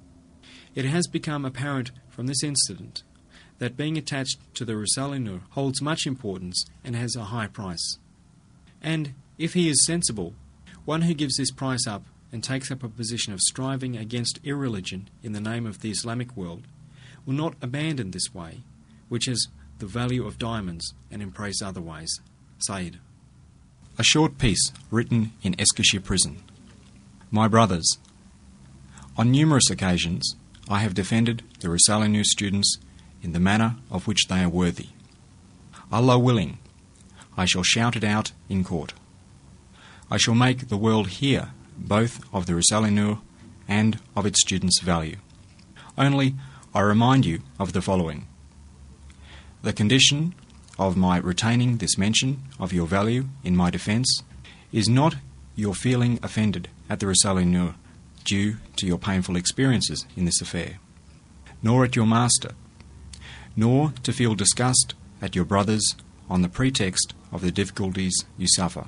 It has become apparent from this incident that being attached to the Rusalinu holds much importance and has a high price. And if he is sensible, one who gives this price up and takes up a position of striving against irreligion in the name of the Islamic world will not abandon this way, which has the value of diamonds, and embrace other ways. Said. A short piece written in Eskişehir prison. My brothers, on numerous occasions I have defended the Rusalinu students in the manner of which they are worthy. Allah willing, I shall shout it out in court. I shall make the world hear both of the Rusalinu and of its students' value. Only I remind you of the following. The condition of my retaining this mention of your value in my defence is not your feeling offended at the Rusalinu due to your painful experiences in this affair, nor at your master, nor to feel disgust at your brothers on the pretext of the difficulties you suffer,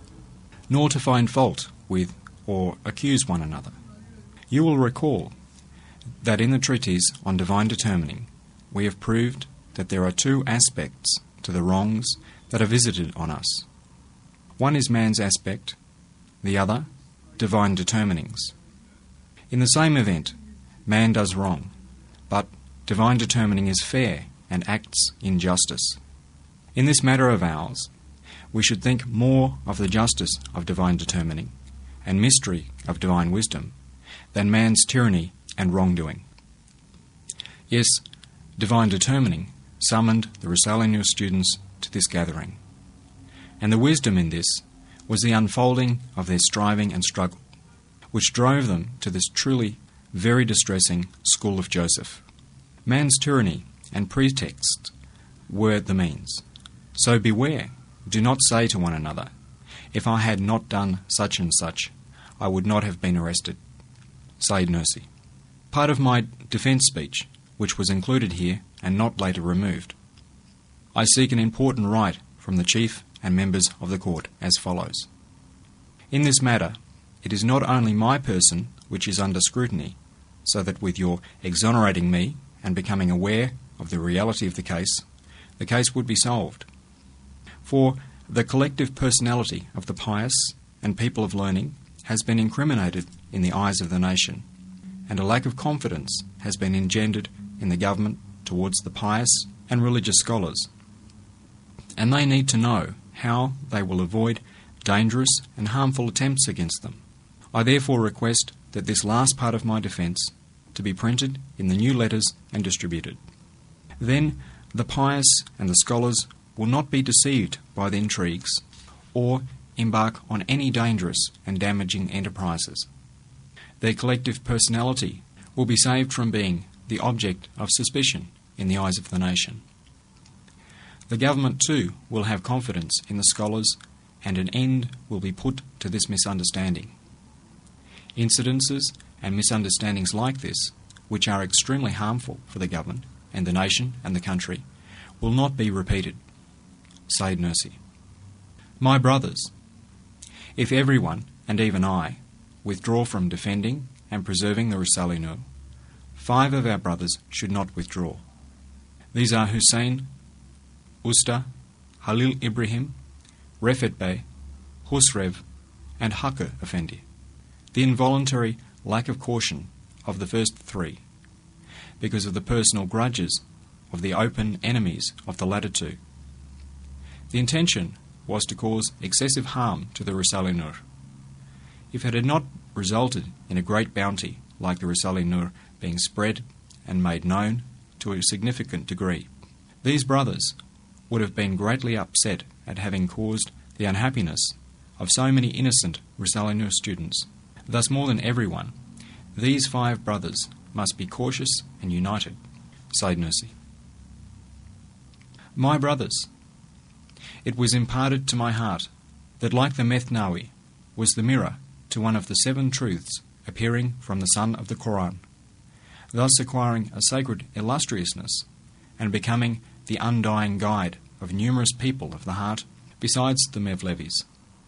nor to find fault with or accuse one another. You will recall that in the treatise on divine determining we have proved that there are two aspects to the wrongs that are visited on us. One is man's aspect, the other, divine determinings. In the same event, man does wrong, but divine determining is fair and acts in justice. In this matter of ours, we should think more of the justice of divine determining and mystery of divine wisdom than man's tyranny and wrongdoing. Yes, divine determining summoned the Rusalinu students to this gathering, and the wisdom in this was the unfolding of their striving and struggle, which drove them to this truly very distressing school of Joseph. Man's tyranny and pretext were the means. So beware, do not say to one another, if I had not done such and such, I would not have been arrested. Sayyid Nursi. Part of my defence speech which was included here and not later removed. I seek an important right from the Chief and members of the Court as follows. In this matter, it is not only my person which is under scrutiny, so that with your exonerating me and becoming aware of the reality of the case, the case would be solved. For the collective personality of the pious and people of learning has been incriminated in the eyes of the nation, and a lack of confidence has been engendered in the government towards the pious and religious scholars, and they need to know how they will avoid dangerous and harmful attempts against them. I therefore request that this last part of my defence to be printed in the new letters and distributed. Then the pious and the scholars will not be deceived by the intrigues or embark on any dangerous and damaging enterprises. Their collective personality will be saved from being the object of suspicion in the eyes of the nation. The government too will have confidence in the scholars, and an end will be put to this misunderstanding. Incidences and misunderstandings like this, which are extremely harmful for the government and the nation and the country, will not be repeated. Said Nursi. My brothers, if everyone, and even I, withdraw from defending and preserving the Risale-i Nur, five of our brothers should not withdraw. These are Hussein, Usta, Halil Ibrahim, Refet Bey, Husrev, and Hakkı Effendi. The involuntary lack of caution of the first three, because of the personal grudges of the open enemies of the latter two. The intention was to cause excessive harm to the Risale-i Nur. If it had not resulted in a great bounty like the Risale-i Nur being spread and made known to a significant degree, these brothers would have been greatly upset at having caused the unhappiness of so many innocent Risale-i Nur students. Thus, more than everyone, these five brothers must be cautious and united. Said Nursi. My brothers, it was imparted to my heart that, like the Methnawi, was the mirror to one of the seven truths appearing from the sun of the Quran, thus acquiring a sacred illustriousness and becoming the undying guide of numerous people of the heart besides the Mevlevis.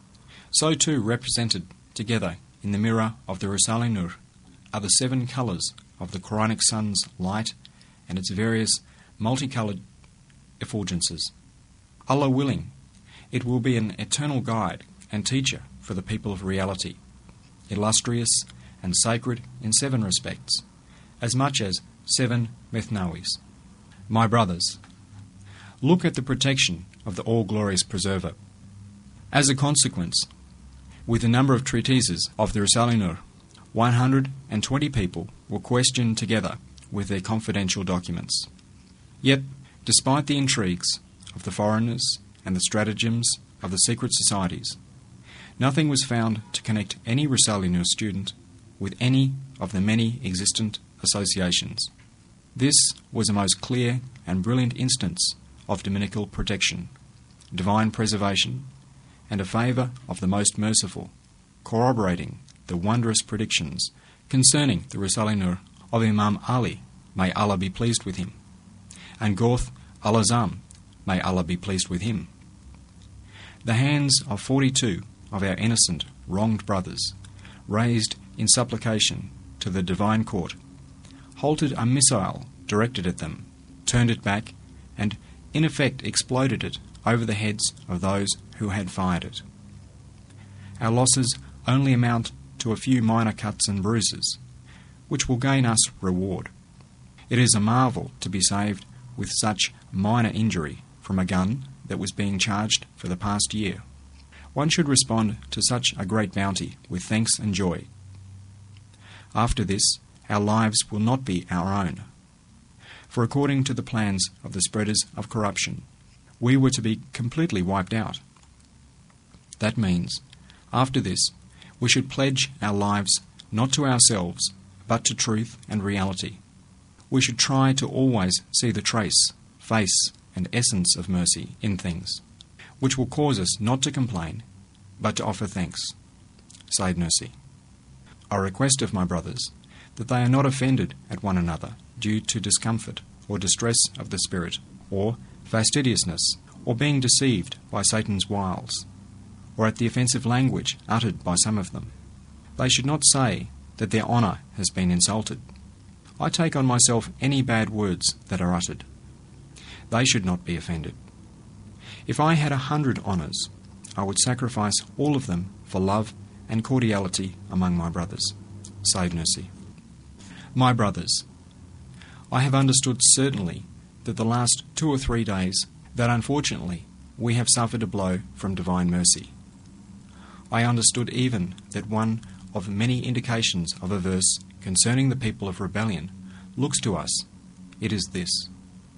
So too represented together in the mirror of the Risale-i Nur are the seven colours of the Quranic sun's light and its various multicoloured effulgences. Allah willing, it will be an eternal guide and teacher for the people of reality, illustrious and sacred in seven respects, as much as seven Methnawis. My brothers, look at the protection of the all-glorious Preserver. As a consequence, with the number of treatises of the Risale-i Nur, one hundred twenty people were questioned together with their confidential documents. Yet, despite the intrigues of the foreigners and the stratagems of the secret societies, nothing was found to connect any Risale-i Nur student with any of the many existent associations. This was a most clear and brilliant instance of dominical protection, divine preservation, and a favour of the most merciful, corroborating the wondrous predictions concerning the Risale-i Nur of Imam Ali, may Allah be pleased with him, and Gawth al-Azam, may Allah be pleased with him. The hands of forty-two of our innocent, wronged brothers, raised in supplication to the divine court, halted a missile directed at them, turned it back, and in effect exploded it over the heads of those who had fired it. Our losses only amount to a few minor cuts and bruises, which will gain us reward. It is a marvel to be saved with such minor injury from a gun that was being charged for the past year. One should respond to such a great bounty with thanks and joy. After this, our lives will not be our own. For according to the plans of the spreaders of corruption, we were to be completely wiped out. That means, after this, we should pledge our lives not to ourselves, but to truth and reality. We should try to always see the trace, face, and essence of mercy in things, which will cause us not to complain, but to offer thanks. Said Nursi. I request of my brothers that they are not offended at one another due to discomfort or distress of the spirit, or fastidiousness, or being deceived by Satan's wiles, or at the offensive language uttered by some of them. They should not say that their honour has been insulted. I take on myself any bad words that are uttered. They should not be offended. If I had a hundred honours, I would sacrifice all of them for love and cordiality among my brothers. Save mercy. My brothers, I have understood certainly that the last two or three days that unfortunately we have suffered a blow from divine mercy. I understood even that one of many indications of a verse concerning the people of rebellion looks to us. It is this: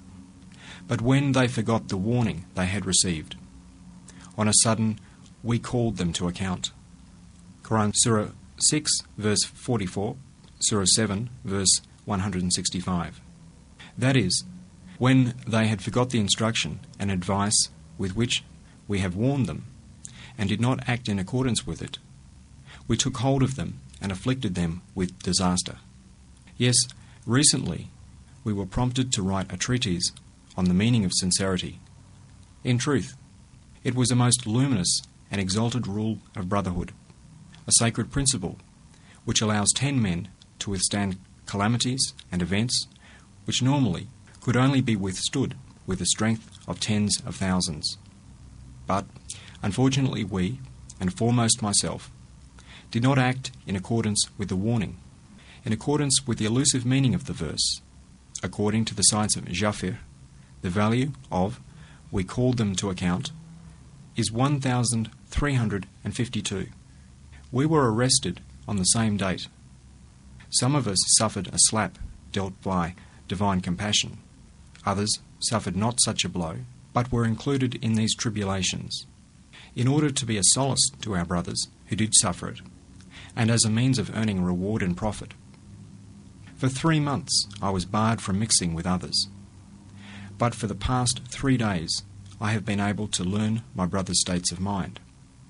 but when they forgot the warning they had received, on a sudden we called them to account. Quran Surah six verse forty-four, Surah seven verse one hundred sixty-five. That is, when they had forgot the instruction and advice with which we have warned them, and did not act in accordance with it, we took hold of them and afflicted them with disaster. Yes, recently we were prompted to write a treatise on the meaning of sincerity. In truth, it was a most luminous and exalted rule of brotherhood, a sacred principle which allows ten men to withstand calamities and events which normally could only be withstood with the strength of tens of thousands. But, unfortunately, we, and foremost myself, did not act in accordance with the warning, in accordance with the elusive meaning of the verse. According to the science of Jafir, the value of "we called them to account" is one thousand three hundred fifty-two. We were arrested on the same date. Some of us suffered a slap dealt by divine compassion. Others suffered not such a blow, but were included in these tribulations, in order to be a solace to our brothers who did suffer it, and as a means of earning reward and profit. For three months I was barred from mixing with others, but for the past three days I have been able to learn my brothers' states of mind.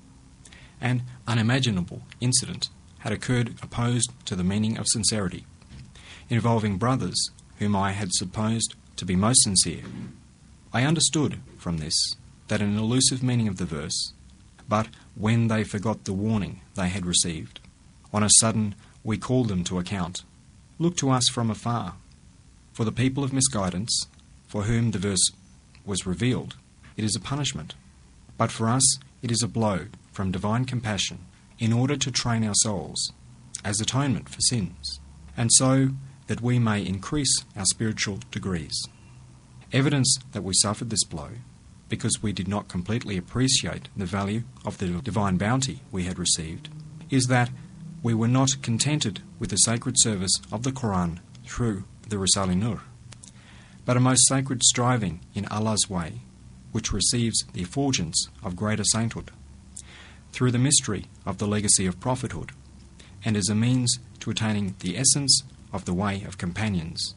An unimaginable incident had occurred opposed to the meaning of sincerity, involving brothers whom I had supposed to be most sincere. I understood from this that an elusive meaning of the verse, but when they forgot the warning they had received, on a sudden we called them to account, look to us from afar. For the people of misguidance, for whom the verse was revealed, it is a punishment. But for us it is a blow from divine compassion, in order to train our souls as atonement for sins, and so that we may increase our spiritual degrees. Evidence that we suffered this blow, because we did not completely appreciate the value of the divine bounty we had received, is that we were not contented with the sacred service of the Quran through the Risale-i-Nur, but a most sacred striving in Allah's way, which receives the effulgence of greater sainthood, through the mystery of the legacy of prophethood, and as a means to attaining the essence of the way of companions.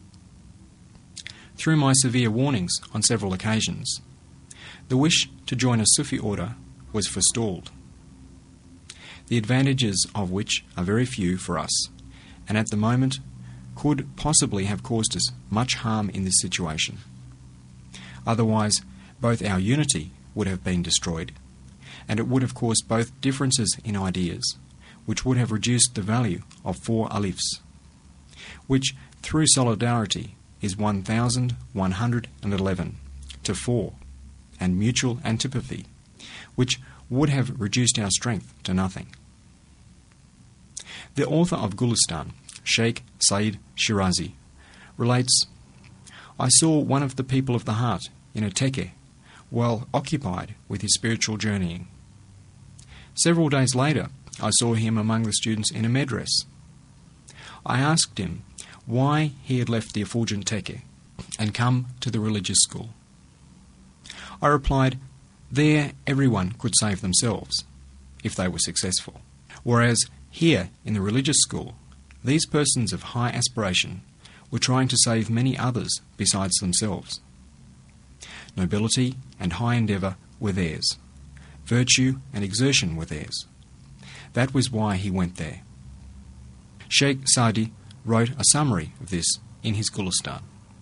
Through my severe warnings on several occasions, the wish to join a Sufi order was forestalled, the advantages of which are very few for us, and at the moment could possibly have caused us much harm in this situation. Otherwise, both our unity would have been destroyed, and it would have caused both differences in ideas, which would have reduced the value of four alifs, which, through solidarity, is one thousand one hundred eleven, to four, and mutual antipathy, which would have reduced our strength to nothing. The author of Gulistan, Sheikh Said Shirazi, relates, "I saw one of the people of the heart in a tekke, while occupied with his spiritual journeying. Several days later, I saw him among the students in a medrese. I asked him why he had left the effulgent tekke and come to the religious school. I replied, there everyone could save themselves, if they were successful, whereas here in the religious school, these persons of high aspiration were trying to save many others besides themselves. Nobility and high endeavour were theirs. Virtue and exertion were theirs. That was why he went there." Sheikh Saadi wrote a summary of this in his Gulistan.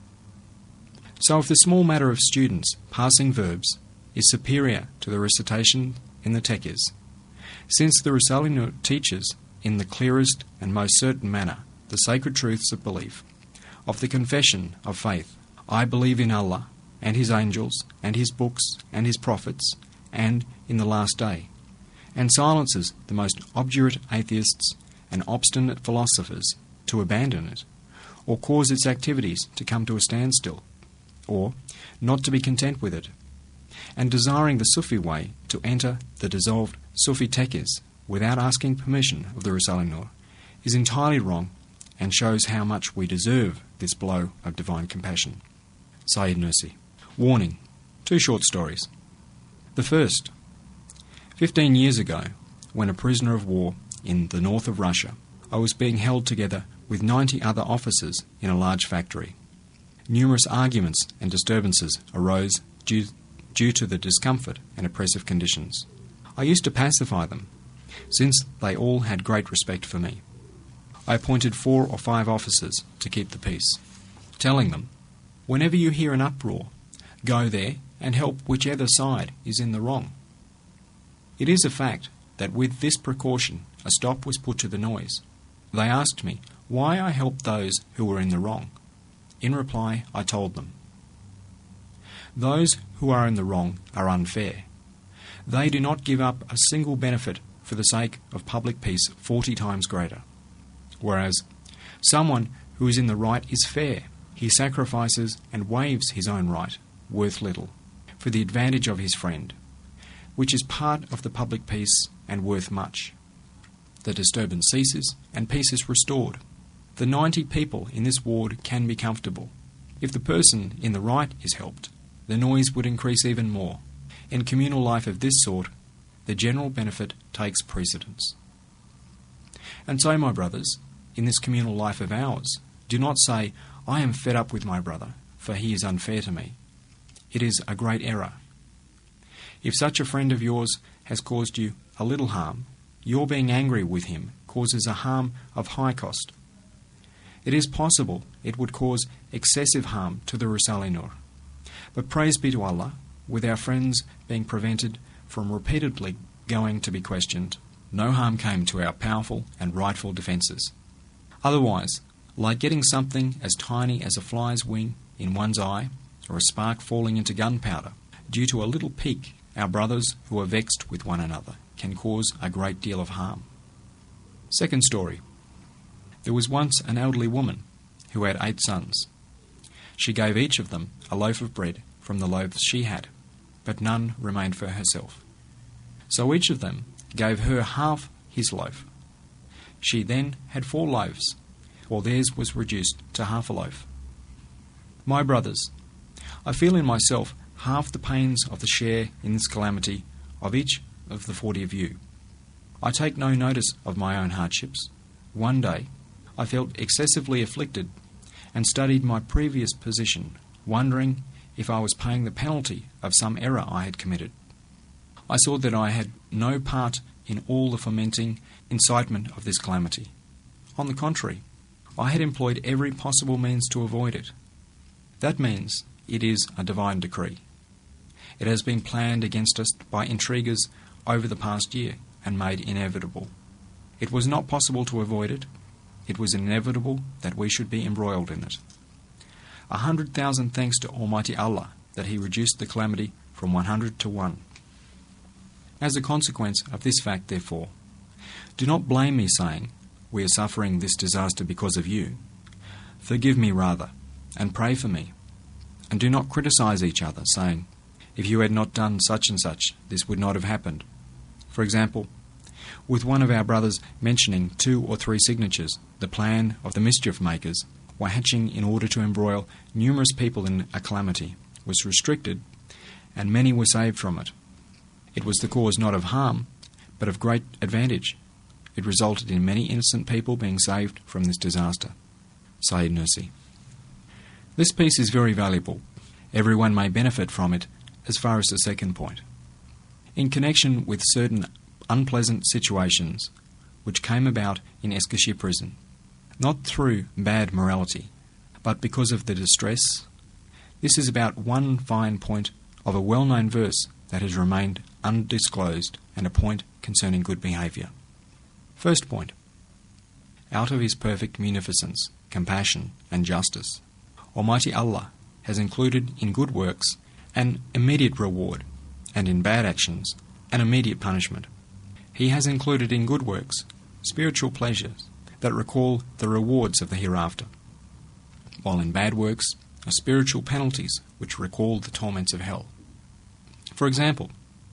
So if the small matter of students passing verbs is superior to the recitation in the tekes, since the Risale-i Nur teaches in the clearest and most certain manner the sacred truths of belief, of the confession of faith, I believe in Allah and His angels and His books and His prophets and in the last day, and silences the most obdurate atheists and obstinate philosophers to abandon it, or cause its activities to come to a standstill, or not to be content with it, and desiring the Sufi way to enter the dissolved Sufi tekes without asking permission of the Risale-i Nur is entirely wrong and shows how much we deserve this blow of divine compassion. Sayyid Nursi. Warning. Two short stories. The first. Fifteen years ago, when a prisoner of war in the north of Russia, I was being held together with ninety other officers in a large factory. Numerous arguments and disturbances arose due, due to the discomfort and oppressive conditions. I used to pacify them, since they all had great respect for me. I appointed four or five officers to keep the peace, telling them, whenever you hear an uproar, go there and help whichever side is in the wrong. It is a fact that with this precaution a stop was put to the noise. They asked me why I helped those who were in the wrong. In reply, I told them, those who are in the wrong are unfair. They do not give up a single benefit for the sake of public peace forty times greater. Whereas someone who is in the right is fair. He sacrifices and waives his own right, worth little, for the advantage of his friend, which is part of the public peace and worth much. The disturbance ceases and peace is restored. The ninety people in this ward can be comfortable. If the person in the right is helped, the noise would increase even more. In communal life of this sort, the general benefit takes precedence. And so, my brothers, in this communal life of ours, do not say, I am fed up with my brother, for he is unfair to me. It is a great error. If such a friend of yours has caused you a little harm, your being angry with him causes a harm of high cost. It is possible it would cause excessive harm to the Risale-i Nur. But praise be to Allah, with our friends being prevented from repeatedly going to be questioned, no harm came to our powerful and rightful defences. Otherwise, like getting something as tiny as a fly's wing in one's eye, or a spark falling into gunpowder, due to a little pique, our brothers who are vexed with one another can cause a great deal of harm. Second story. There was once an elderly woman who had eight sons. She gave each of them a loaf of bread from the loaves she had, but none remained for herself. So each of them gave her half his loaf. She then had four loaves, while theirs was reduced to half a loaf. My brothers, I feel in myself half the pains of the share in this calamity of each of the forty of you. I take no notice of my own hardships. One day, I felt excessively afflicted and studied my previous position, wondering if I was paying the penalty of some error I had committed. I saw that I had no part in all the fomenting incitement of this calamity. On the contrary, I had employed every possible means to avoid it. That means it is a divine decree. It has been planned against us by intriguers over the past year and made inevitable. It was not possible to avoid it. It was inevitable that we should be embroiled in it. A hundred thousand thanks to Almighty Allah that He reduced the calamity from one hundred to one. As a consequence of this fact, therefore, do not blame me saying, we are suffering this disaster because of you. Forgive me rather, and pray for me. And do not criticize each other, saying, if you had not done such and such, this would not have happened. For example, with one of our brothers mentioning two or three signatures, the plan of the mischief makers were hatching in order to embroil numerous people in a calamity was restricted, and many were saved from it. It was the cause not of harm, but of great advantage. It resulted in many innocent people being saved from this disaster. Sayyid Nursi. This piece is very valuable. Everyone may benefit from it as far as the second point. In connection with certain unpleasant situations which came about in Eskişehir prison, not through bad morality, but because of the distress. This is about one fine point of a well-known verse that has remained undisclosed, and a point concerning good behaviour. First point. Out of His perfect munificence, compassion and justice, Almighty Allah has included in good works an immediate reward, and in bad actions an immediate punishment. He has included in good works spiritual pleasures that recall the rewards of the hereafter, while in bad works are spiritual penalties which recall the torments of hell. For example,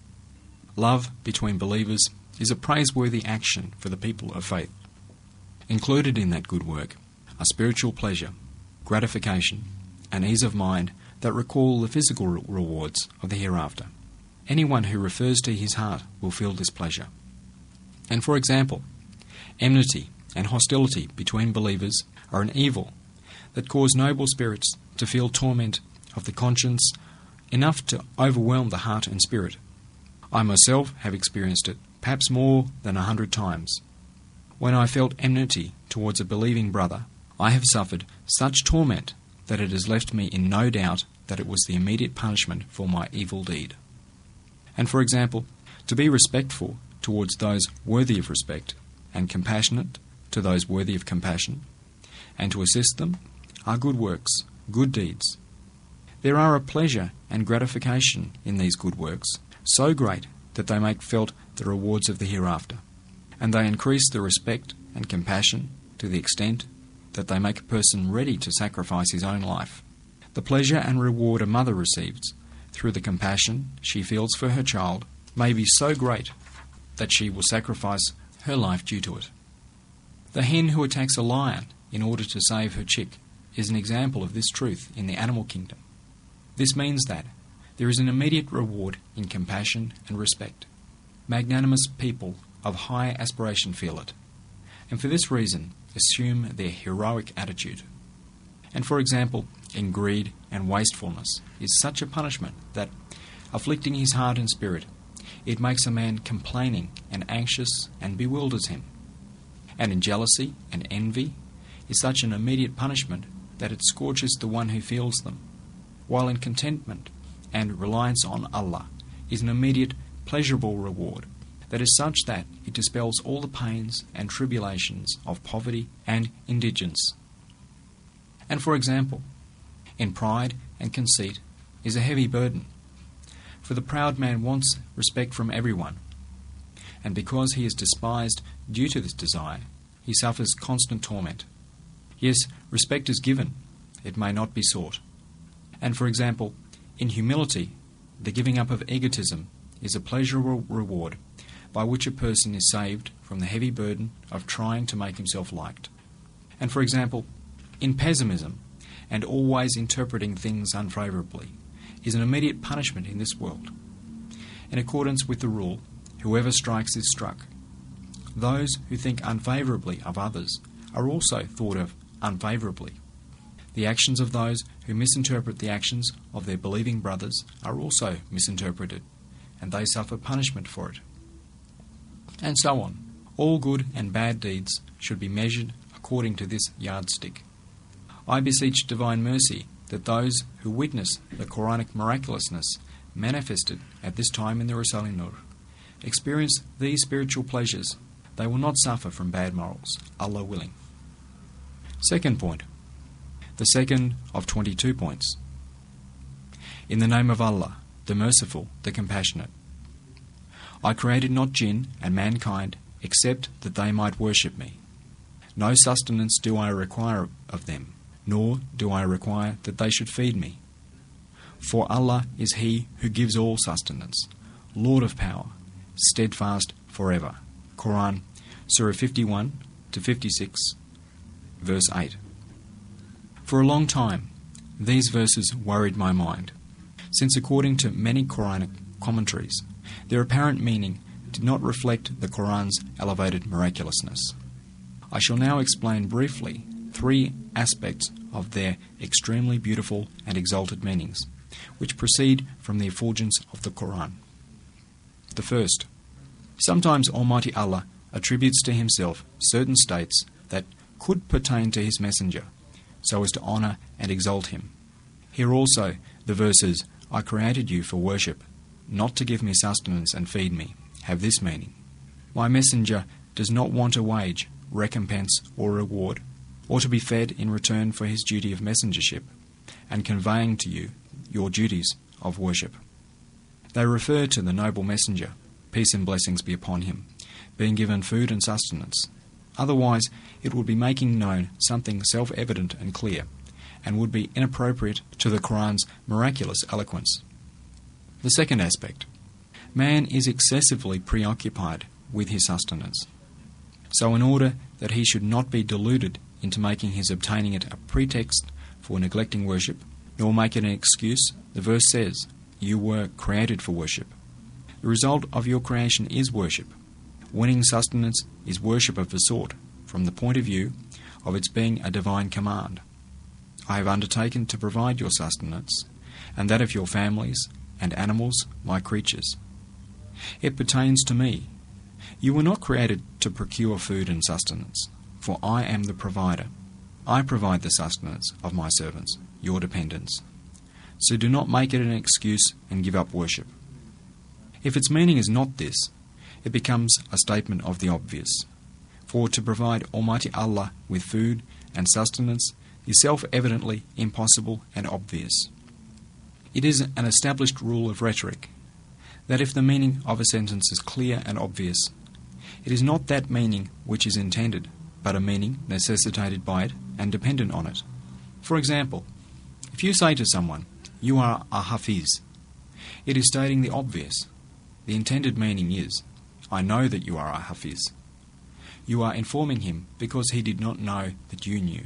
love between believers is a praiseworthy action for the people of faith. Included in that good work are spiritual pleasure, gratification, and ease of mind that recall the physical re- rewards of the hereafter. Anyone who refers to his heart will feel this pleasure. And for example, enmity and hostility between believers are an evil that cause noble spirits to feel torment of the conscience enough to overwhelm the heart and spirit. I myself have experienced it, perhaps more than a hundred times. When I felt enmity towards a believing brother, I have suffered such torment that it has left me in no doubt that it was the immediate punishment for my evil deed. And for example, to be respectful towards those worthy of respect, and compassionate to those worthy of compassion, and to assist them, are good works, good deeds. There are a pleasure and gratification in these good works, so great that they make felt the rewards of the hereafter, and they increase the respect and compassion to the extent that they make a person ready to sacrifice his own life. The pleasure and reward a mother receives through the compassion she feels for her child may be so great that she will sacrifice her life due to it. The hen who attacks a lion in order to save her chick is an example of this truth in the animal kingdom. This means that there is an immediate reward in compassion and respect. Magnanimous people of high aspiration feel it, and for this reason assume their heroic attitude. And for example, in greed and wastefulness is such a punishment that, afflicting his heart and spirit, it makes a man complaining and anxious and bewilders him. And in jealousy and envy is such an immediate punishment that it scorches the one who feels them, while in contentment and reliance on Allah is an immediate pleasurable reward that is such that it dispels all the pains and tribulations of poverty and indigence. And for example, in pride and conceit is a heavy burden, for the proud man wants respect from everyone, and because he is despised due to this desire, he suffers constant torment. Yes, respect is given, it may not be sought. And for example, in humility, the giving up of egotism is a pleasurable reward by which a person is saved from the heavy burden of trying to make himself liked. And for example, in pessimism and always interpreting things unfavourably is an immediate punishment in this world. In accordance with the rule, whoever strikes is struck. Those who think unfavourably of others are also thought of unfavourably. The actions of those who misinterpret the actions of their believing brothers are also misinterpreted, and they suffer punishment for it. And so on. All good and bad deeds should be measured according to this yardstick. I beseech Divine Mercy that those who witness the Quranic miraculousness manifested at this time in the Risale Nur experience these spiritual pleasures. They will not suffer from bad morals, Allah willing. Second point. The second of twenty-two points. In the name of Allah, the Merciful, the Compassionate. I created not jinn and mankind except that they might worship me. No sustenance do I require of them, nor do I require that they should feed me. For Allah is He who gives all sustenance, Lord of power, steadfast forever. Quran, Surah fifty-one to fifty-six, verse eight. For a long time, these verses worried my mind, since according to many Quranic commentaries, their apparent meaning did not reflect the Quran's elevated miraculousness. I shall now explain briefly three aspects of their extremely beautiful and exalted meanings, which proceed from the effulgence of the Quran. The first. Sometimes Almighty Allah attributes to Himself certain states that could pertain to his messenger, so as to honour and exalt him. Here also the verses, I created you for worship, not to give me sustenance and feed me, have this meaning. My messenger does not want a wage, recompense or reward, or to be fed in return for his duty of messengership, and conveying to you your duties of worship. They refer to the noble messenger, peace and blessings be upon him, being given food and sustenance. Otherwise, it would be making known something self-evident and clear, and would be inappropriate to the Quran's miraculous eloquence. The second aspect. Man is excessively preoccupied with his sustenance. So in order that he should not be deluded into making his obtaining it a pretext for neglecting worship, nor make it an excuse, the verse says, you were created for worship. The result of your creation is worship. Winning sustenance is worship of the sort, from the point of view of its being a divine command. I have undertaken to provide your sustenance, and that of your families and animals, my creatures. It pertains to me. You were not created to procure food and sustenance, for I am the provider. I provide the sustenance of my servants, your dependents. So do not make it an excuse and give up worship. If its meaning is not this, it becomes a statement of the obvious. For to provide Almighty Allah with food and sustenance is self-evidently impossible and obvious. It is an established rule of rhetoric that if the meaning of a sentence is clear and obvious, it is not that meaning which is intended, but a meaning necessitated by it and dependent on it. For example, if you say to someone, you are a hafiz, it is stating the obvious. The intended meaning is, I know that you are a hafiz. You are informing him because he did not know that you knew.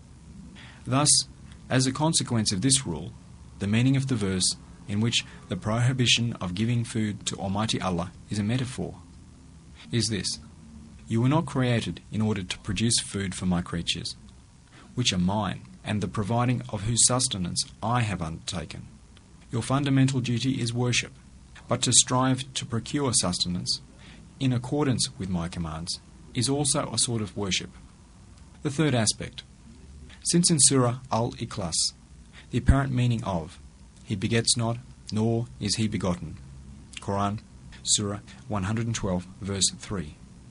Thus, as a consequence of this rule, the meaning of the verse in which the prohibition of giving food to Almighty Allah is a metaphor is this: you were not created in order to produce food for my creatures, which are mine, and the providing of whose sustenance I have undertaken. Your fundamental duty is worship, but to strive to procure sustenance in accordance with my commands is also a sort of worship. The third aspect. Since in Surah Al-Ikhlas, the apparent meaning of he begets not, nor is he begotten, Quran, Surah one hundred twelve, verse three,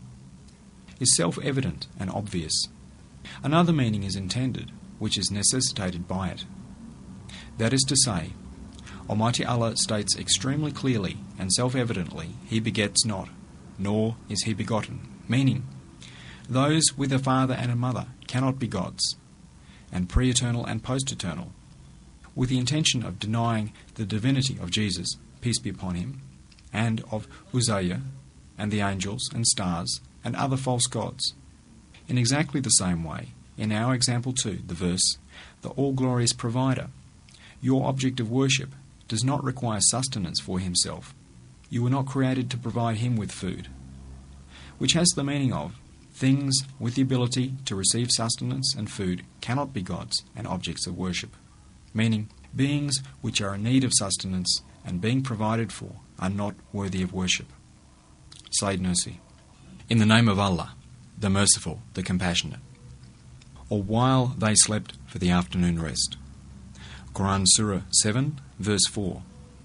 is self-evident and obvious. Another meaning is intended, which is necessitated by it. That is to say, Almighty Allah states extremely clearly and self-evidently, he begets not, nor is he begotten, meaning, those with a father and a mother cannot be gods, and pre-eternal and post-eternal, with the intention of denying the divinity of Jesus, peace be upon him, and of Uzayr, and the angels and stars, and other false gods. In exactly the same way, in our example too, the verse, the all-glorious provider, your object of worship does not require sustenance for himself. You were not created to provide him with food, which has the meaning of, things with the ability to receive sustenance and food cannot be gods and objects of worship, meaning beings which are in need of sustenance and being provided for are not worthy of worship. Sayyid Nursi. In the name of Allah, the Merciful, the Compassionate. Or while they slept for the afternoon rest. Quran Surah seven, verse four.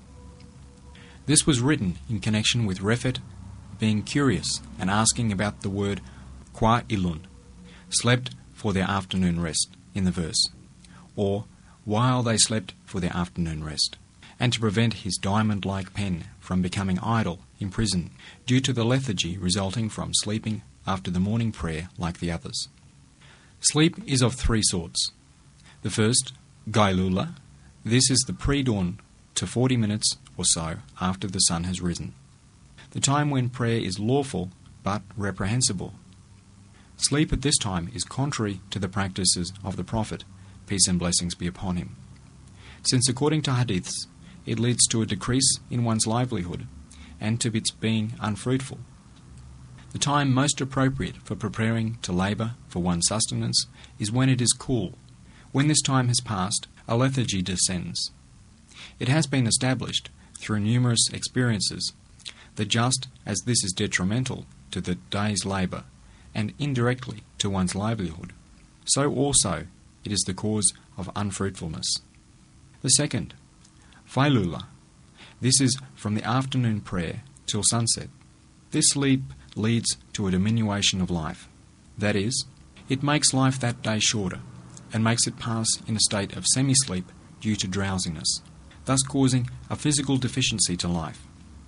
This was written in connection with Refet being curious and asking about the word Qua ilun, slept for their afternoon rest, in the verse, or while they slept for their afternoon rest, and to prevent his diamond-like pen from becoming idle in prison due to the lethargy resulting from sleeping after the morning prayer like the others. Sleep is of three sorts. The first, Gailula. This is the pre-dawn to forty minutes or so after the sun has risen, the time when prayer is lawful but reprehensible. Sleep at this time is contrary to the practices of the Prophet, peace and blessings be upon him, since according to hadiths, it leads to a decrease in one's livelihood and to its being unfruitful. The time most appropriate for preparing to labour for one's sustenance is when it is cool. When this time has passed, a lethargy descends. It has been established through numerous experiences that just as this is detrimental to the day's labour and indirectly to one's livelihood, so also it is the cause of unfruitfulness. The second, Failula. This is from the afternoon prayer till sunset. This sleep leads to a diminution of life. That is, it makes life that day shorter and makes it pass in a state of semi-sleep due to drowsiness, thus causing a physical deficiency to life.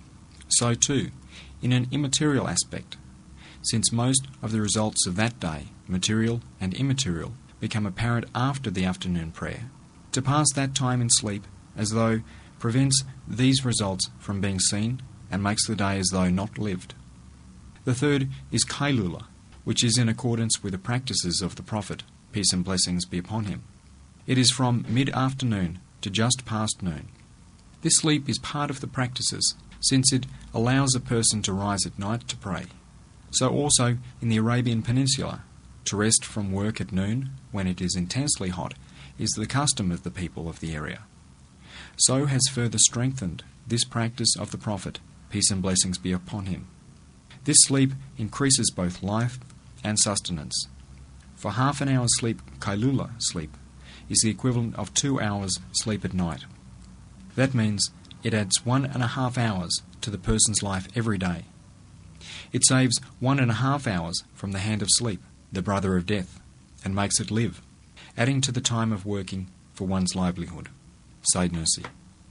So too, in an immaterial aspect, since most of the results of that day, material and immaterial, become apparent after the afternoon prayer, to pass that time in sleep as though prevents these results from being seen and makes the day as though not lived. The third is Kailula, which is in accordance with the practices of the Prophet, peace and blessings be upon him. It is from mid-afternoon to just past noon. This sleep is part of the practices, since it allows a person to rise at night to pray. So also in the Arabian Peninsula, to rest from work at noon, when it is intensely hot, is the custom of the people of the area. So has further strengthened this practice of the Prophet, peace and blessings be upon him. This sleep increases both life and sustenance. For half an hour's sleep, Kailula sleep, is the equivalent of two hours sleep at night. That means it adds one and a half hours to the person's life every day. It saves one and a half hours from the hand of sleep, the brother of death, and makes it live, adding to the time of working for one's livelihood. Said Nursi.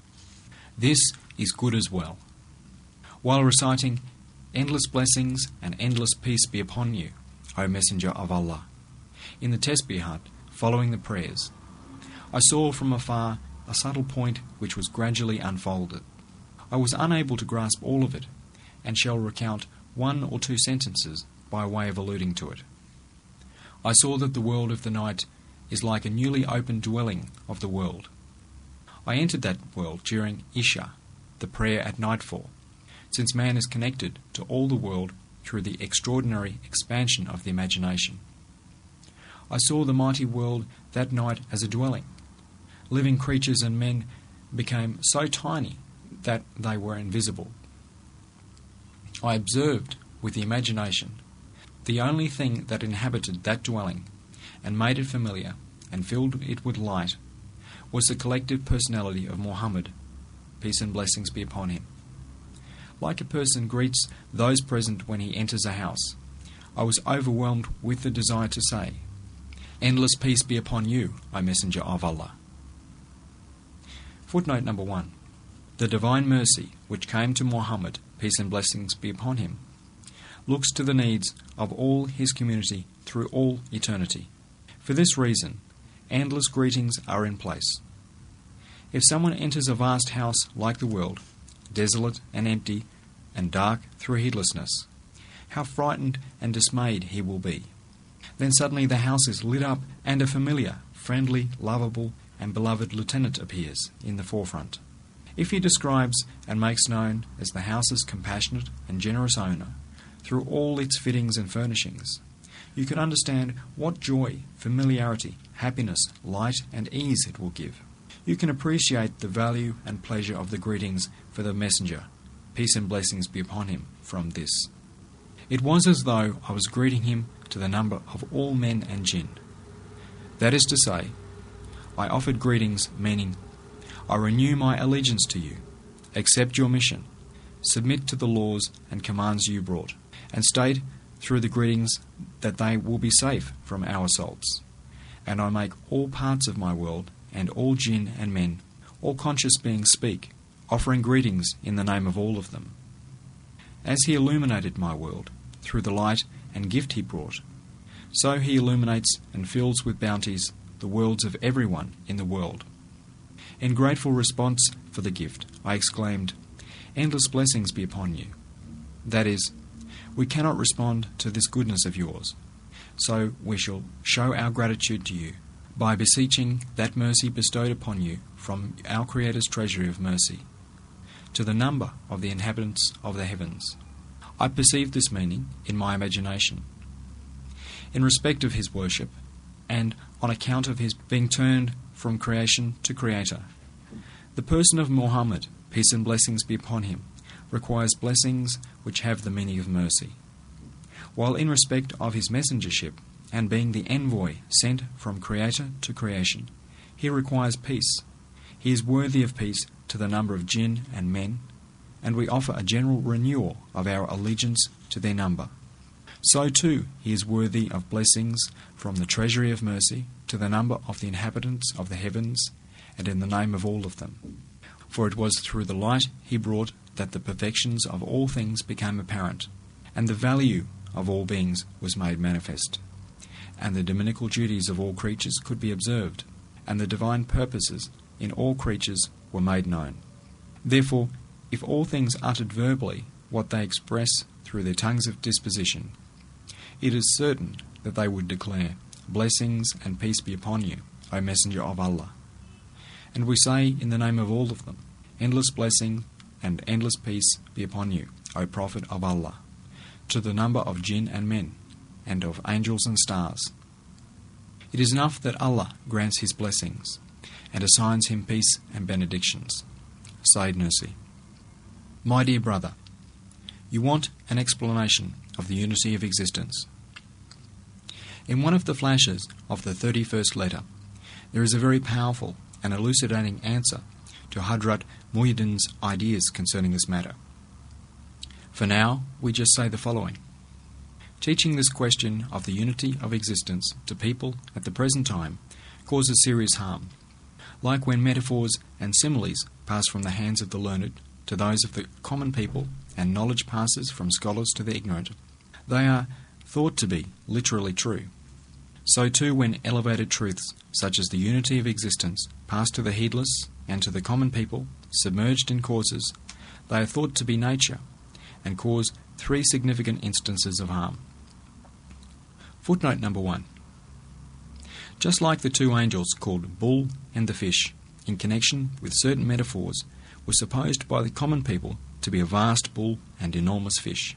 This is good as well. While reciting, endless blessings and endless peace be upon you, O Messenger of Allah, in the Tesbihat, following the prayers, I saw from afar a subtle point which was gradually unfolded. I was unable to grasp all of it, and shall recount one or two sentences by way of alluding to it. I saw that the world of the night is like a newly opened dwelling of the world. I entered that world during Isha, the prayer at nightfall, since man is connected to all the world through the extraordinary expansion of the imagination. I saw the mighty world that night as a dwelling. Living creatures and men became so tiny that they were invisible. I observed with the imagination the only thing that inhabited that dwelling and made it familiar and filled it with light was the collective personality of Muhammad, peace and blessings be upon him. Like a person greets those present when he enters a house, I was overwhelmed with the desire to say, "Endless peace be upon you, O Messenger of Allah." Footnote number one. The divine mercy which came to Muhammad, peace and blessings be upon him, looks to the needs of all his community through all eternity. For this reason, endless greetings are in place. If someone enters a vast house like the world, desolate and empty and dark through heedlessness, how frightened and dismayed he will be. Then suddenly the house is lit up and a familiar, friendly, lovable and beloved lieutenant appears in the forefront. If he describes and makes known as the house's compassionate and generous owner through all its fittings and furnishings, you can understand what joy, familiarity, happiness, light and ease it will give. You can appreciate the value and pleasure of the greetings for the messenger, peace and blessings be upon him, from this. It was as though I was greeting him to the number of all men and jinn. That is to say, I offered greetings meaning, I renew my allegiance to you, accept your mission, submit to the laws and commands you brought, and state through the greetings that they will be safe from our assaults. And I make all parts of my world and all jinn and men, all conscious beings speak, offering greetings in the name of all of them. As he illuminated my world through the light and gift he brought, so he illuminates and fills with bounties the worlds of everyone in the world. In grateful response for the gift, I exclaimed, "Endless blessings be upon you." That is, we cannot respond to this goodness of yours, so we shall show our gratitude to you by beseeching that mercy bestowed upon you from our Creator's treasury of mercy, to the number of the inhabitants of the heavens. I perceived this meaning in my imagination. In respect of his worship, and on account of his being turned from creation to Creator, the person of Muhammad, peace and blessings be upon him, requires blessings which have the meaning of mercy. While in respect of his messengership and being the envoy sent from Creator to creation, he requires peace. He is worthy of peace to the number of jinn and men, and we offer a general renewal of our allegiance to their number. So too he is worthy of blessings from the treasury of mercy to the number of the inhabitants of the heavens, and in the name of all of them. For it was through the light he brought that the perfections of all things became apparent, and the value of all beings was made manifest, and the dominical duties of all creatures could be observed, and the divine purposes in all creatures were made known. Therefore, if all things uttered verbally what they express through their tongues of disposition, it is certain that they would declare, "Blessings and peace be upon you, O Messenger of Allah." And we say in the name of all of them, "Endless blessing and endless peace be upon you, O Prophet of Allah," to the number of jinn and men, and of angels and stars. It is enough that Allah grants his blessings, and assigns him peace and benedictions. Sayyid Nursi. My dear brother, you want an explanation of the unity of existence. In one of the flashes of the thirty-first letter, there is a very powerful and elucidating answer to Hadrat Muhyiddin's ideas concerning this matter. For now, we just say the following. Teaching this question of the unity of existence to people at the present time causes serious harm. Like when metaphors and similes pass from the hands of the learned to those of the common people, and knowledge passes from scholars to the ignorant, they are thought to be literally true. So too when elevated truths, such as the unity of existence, pass to the heedless and to the common people, submerged in causes, they are thought to be nature, and cause three significant instances of harm. Footnote number one. Just like the two angels called bull and the fish, in connection with certain metaphors, were supposed by the common people to be a vast bull and enormous fish.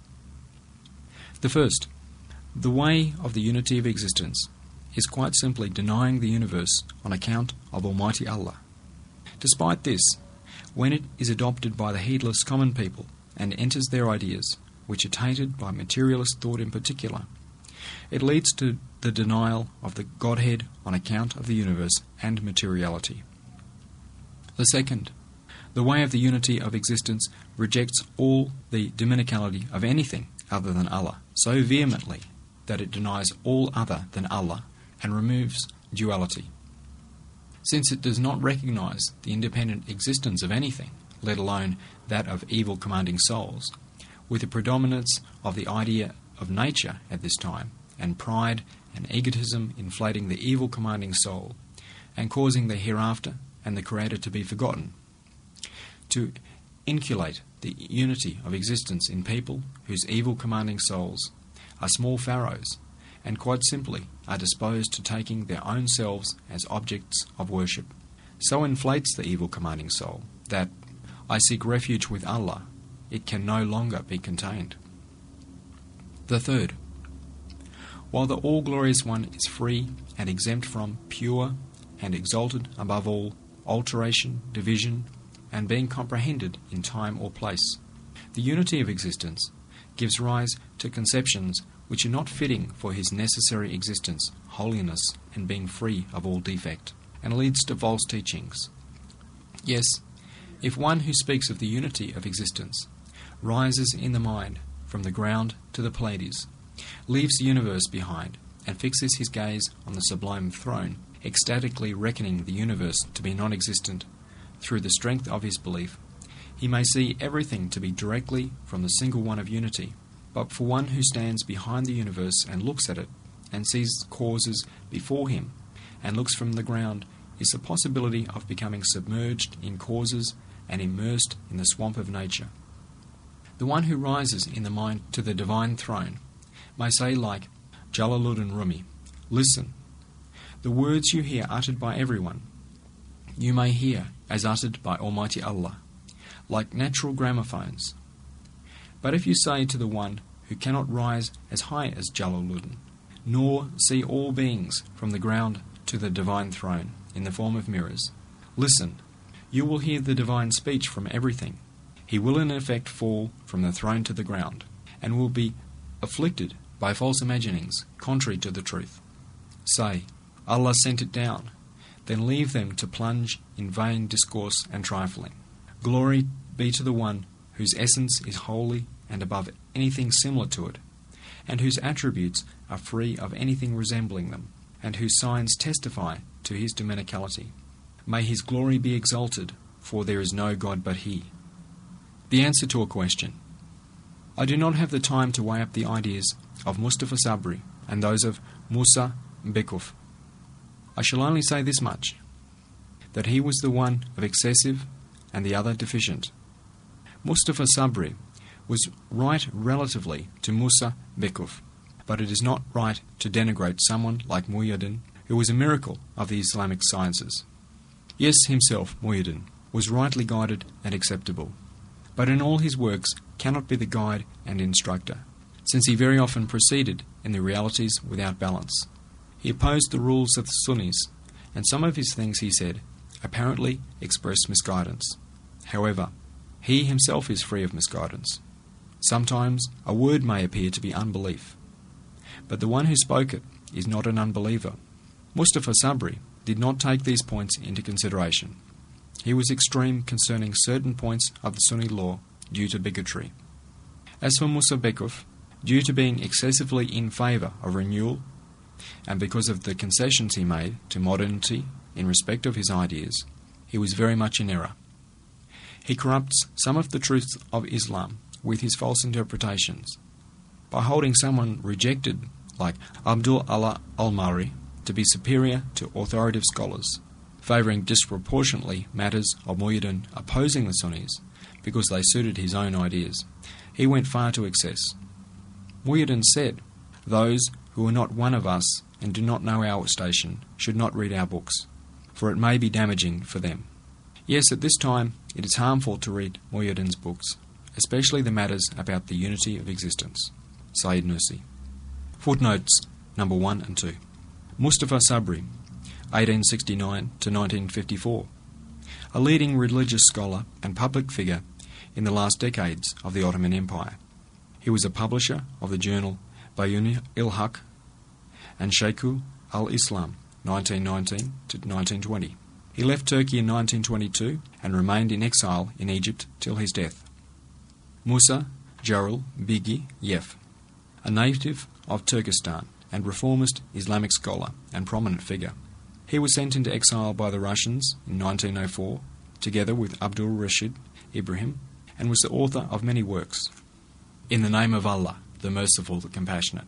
The first, the way of the unity of existence, is quite simply denying the universe on account of Almighty Allah. Despite this, when it is adopted by the heedless common people and enters their ideas, which are tainted by materialist thought in particular, it leads to the denial of the Godhead on account of the universe and materiality. The second, the way of the unity of existence rejects all the dominicality of anything other than Allah so vehemently that it denies all other than Allah and removes duality. Since it does not recognize the independent existence of anything, let alone that of evil commanding souls, with the predominance of the idea of nature at this time, and pride and egotism inflating the evil commanding soul, and causing the hereafter and the Creator to be forgotten, to inculcate the unity of existence in people whose evil commanding souls are small pharaohs, and quite simply are disposed to taking their own selves as objects of worship, so inflates the evil commanding soul that, I seek refuge with Allah, it can no longer be contained. The third, while the All-Glorious One is free and exempt from, pure and exalted above all, alteration, division, and being comprehended in time or place, the unity of existence gives rise to conceptions which are not fitting for his necessary existence, holiness, and being free of all defect, and leads to false teachings. Yes, if one who speaks of the unity of existence rises in the mind from the ground to the Pleiades, leaves the universe behind, and fixes his gaze on the sublime throne, ecstatically reckoning the universe to be non-existent through the strength of his belief, he may see everything to be directly from the single one of unity. But for one who stands behind the universe and looks at it, and sees causes before him, and looks from the ground, is the possibility of becoming submerged in causes and immersed in the swamp of nature. The one who rises in the mind to the divine throne may say like Jalaluddin Rumi, "Listen, the words you hear uttered by everyone, you may hear as uttered by Almighty Allah, like natural gramophones. But if you say to the one who cannot rise as high as Jalaluddin, nor see all beings from the ground to the divine throne in the form of mirrors, listen, you will hear the divine speech from everything. He will in effect fall from the throne to the ground, and will be afflicted by false imaginings, contrary to the truth. Say, Allah sent it down, then leave them to plunge in vain discourse and trifling. Glory be to the one whose essence is holy and above anything similar to it, and whose attributes are free of anything resembling them, and whose signs testify to his dominicality. May his glory be exalted, for there is no God but he. The answer to a question. I do not have the time to weigh up the ideas of Mustafa Sabri and those of Musa Bekov. I shall only say this much, that he was the one of excessive and the other deficient. Mustafa Sabri was right relatively to Musa Bekov, but it is not right to denigrate someone like Muhyiddin, who was a miracle of the Islamic sciences. Yes, himself, Muhyiddin, was rightly guided and acceptable, but in all his works cannot be the guide and instructor, since he very often proceeded in the realities without balance. He opposed the rules of the Sunnis, and some of his things, he said, apparently expressed misguidance. However, he himself is free of misguidance. Sometimes a word may appear to be unbelief, but the one who spoke it is not an unbeliever. Mustafa Sabri did not take these points into consideration. He was extreme concerning certain points of the Sunni law due to bigotry. As for Musa Bekov, due to being excessively in favour of renewal, and because of the concessions he made to modernity in respect of his ideas, he was very much in error. He corrupts some of the truths of Islam with his false interpretations. By holding someone rejected like Abdul Allah al-Mari to be superior to authoritative scholars, favouring disproportionately matters of Muhyiddin opposing the Sunnis because they suited his own ideas, he went far to excess. Muhyiddin said, "Those who are not one of us and do not know our station should not read our books, for it may be damaging for them." Yes, at this time it is harmful to read Muhyiddin's books, especially the matters about the unity of existence. Sayyid Nursi. Footnotes number one and two. Mustafa Sabri, eighteen sixty-nine to nineteen fifty-four, a leading religious scholar and public figure in the last decades of the Ottoman Empire. He was a publisher of the journal Bayun-il-Haq and Sheikhul al-Islam, nineteen nineteen to nineteen twenty. He left Turkey in nineteen twenty-two and remained in exile in Egypt till his death. Musa Jarul Bigi Yef, a native of Turkestan and reformist Islamic scholar and prominent figure. He was sent into exile by the Russians in nineteen oh four, together with Abdul Rashid Ibrahim, and was the author of many works. In the name of Allah, the Merciful, the Compassionate.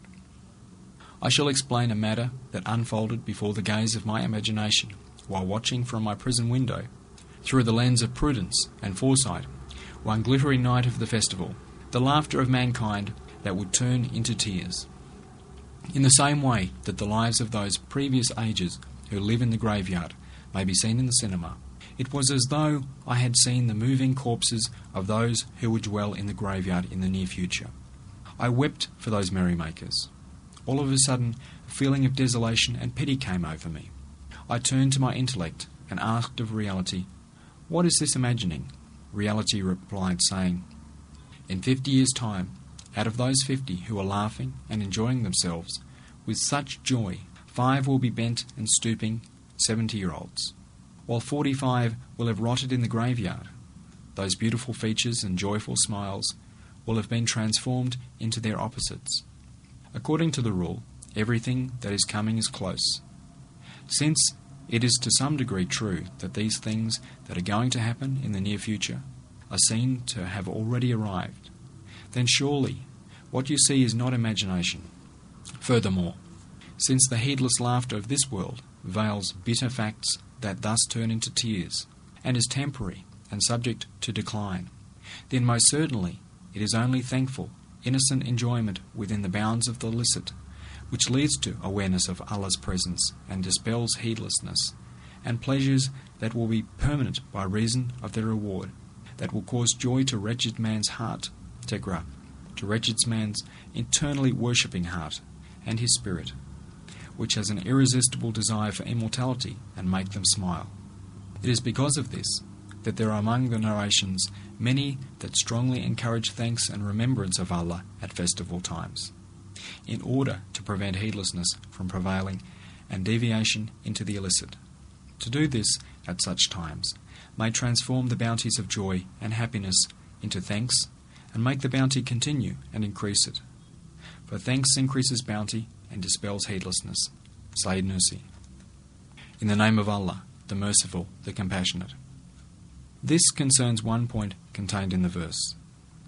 I shall explain a matter that unfolded before the gaze of my imagination while watching from my prison window, through the lens of prudence and foresight, one glittery night of the festival, the laughter of mankind that would turn into tears. In the same way that the lives of those previous ages who live in the graveyard may be seen in the cinema, it was as though I had seen the moving corpses of those who would dwell in the graveyard in the near future. I wept for those merrymakers. All of a sudden, a feeling of desolation and pity came over me. I turned to my intellect and asked of reality, "What is this imagining?" Reality replied, saying, "In fifty years' time, out of those fifty who are laughing and enjoying themselves with such joy, five will be bent and stooping seventy-year-olds, while forty-five will have rotted in the graveyard. Those beautiful features and joyful smiles will have been transformed into their opposites. According to the rule, everything that is coming is close. Since it is to some degree true that these things that are going to happen in the near future are seen to have already arrived, then surely what you see is not imagination. Furthermore, since the heedless laughter of this world veils bitter facts that thus turn into tears, and is temporary and subject to decline, then most certainly it is only thankful, innocent enjoyment within the bounds of the licit, which leads to awareness of Allah's presence and dispels heedlessness, and pleasures that will be permanent by reason of their reward, that will cause joy to wretched man's heart, tegra, to wretched man's internally worshipping heart, and his spirit, which has an irresistible desire for immortality, and make them smile. It is because of this that there are among the narrations many that strongly encourage thanks and remembrance of Allah at festival times. in order to prevent heedlessness from prevailing and deviation into the illicit. To do this at such times may transform the bounties of joy and happiness into thanks, and make the bounty continue and increase it. For thanks increases bounty and dispels heedlessness. Sayyid Nursi. In the name of Allah, the Merciful, the Compassionate. This concerns one point contained in the verse.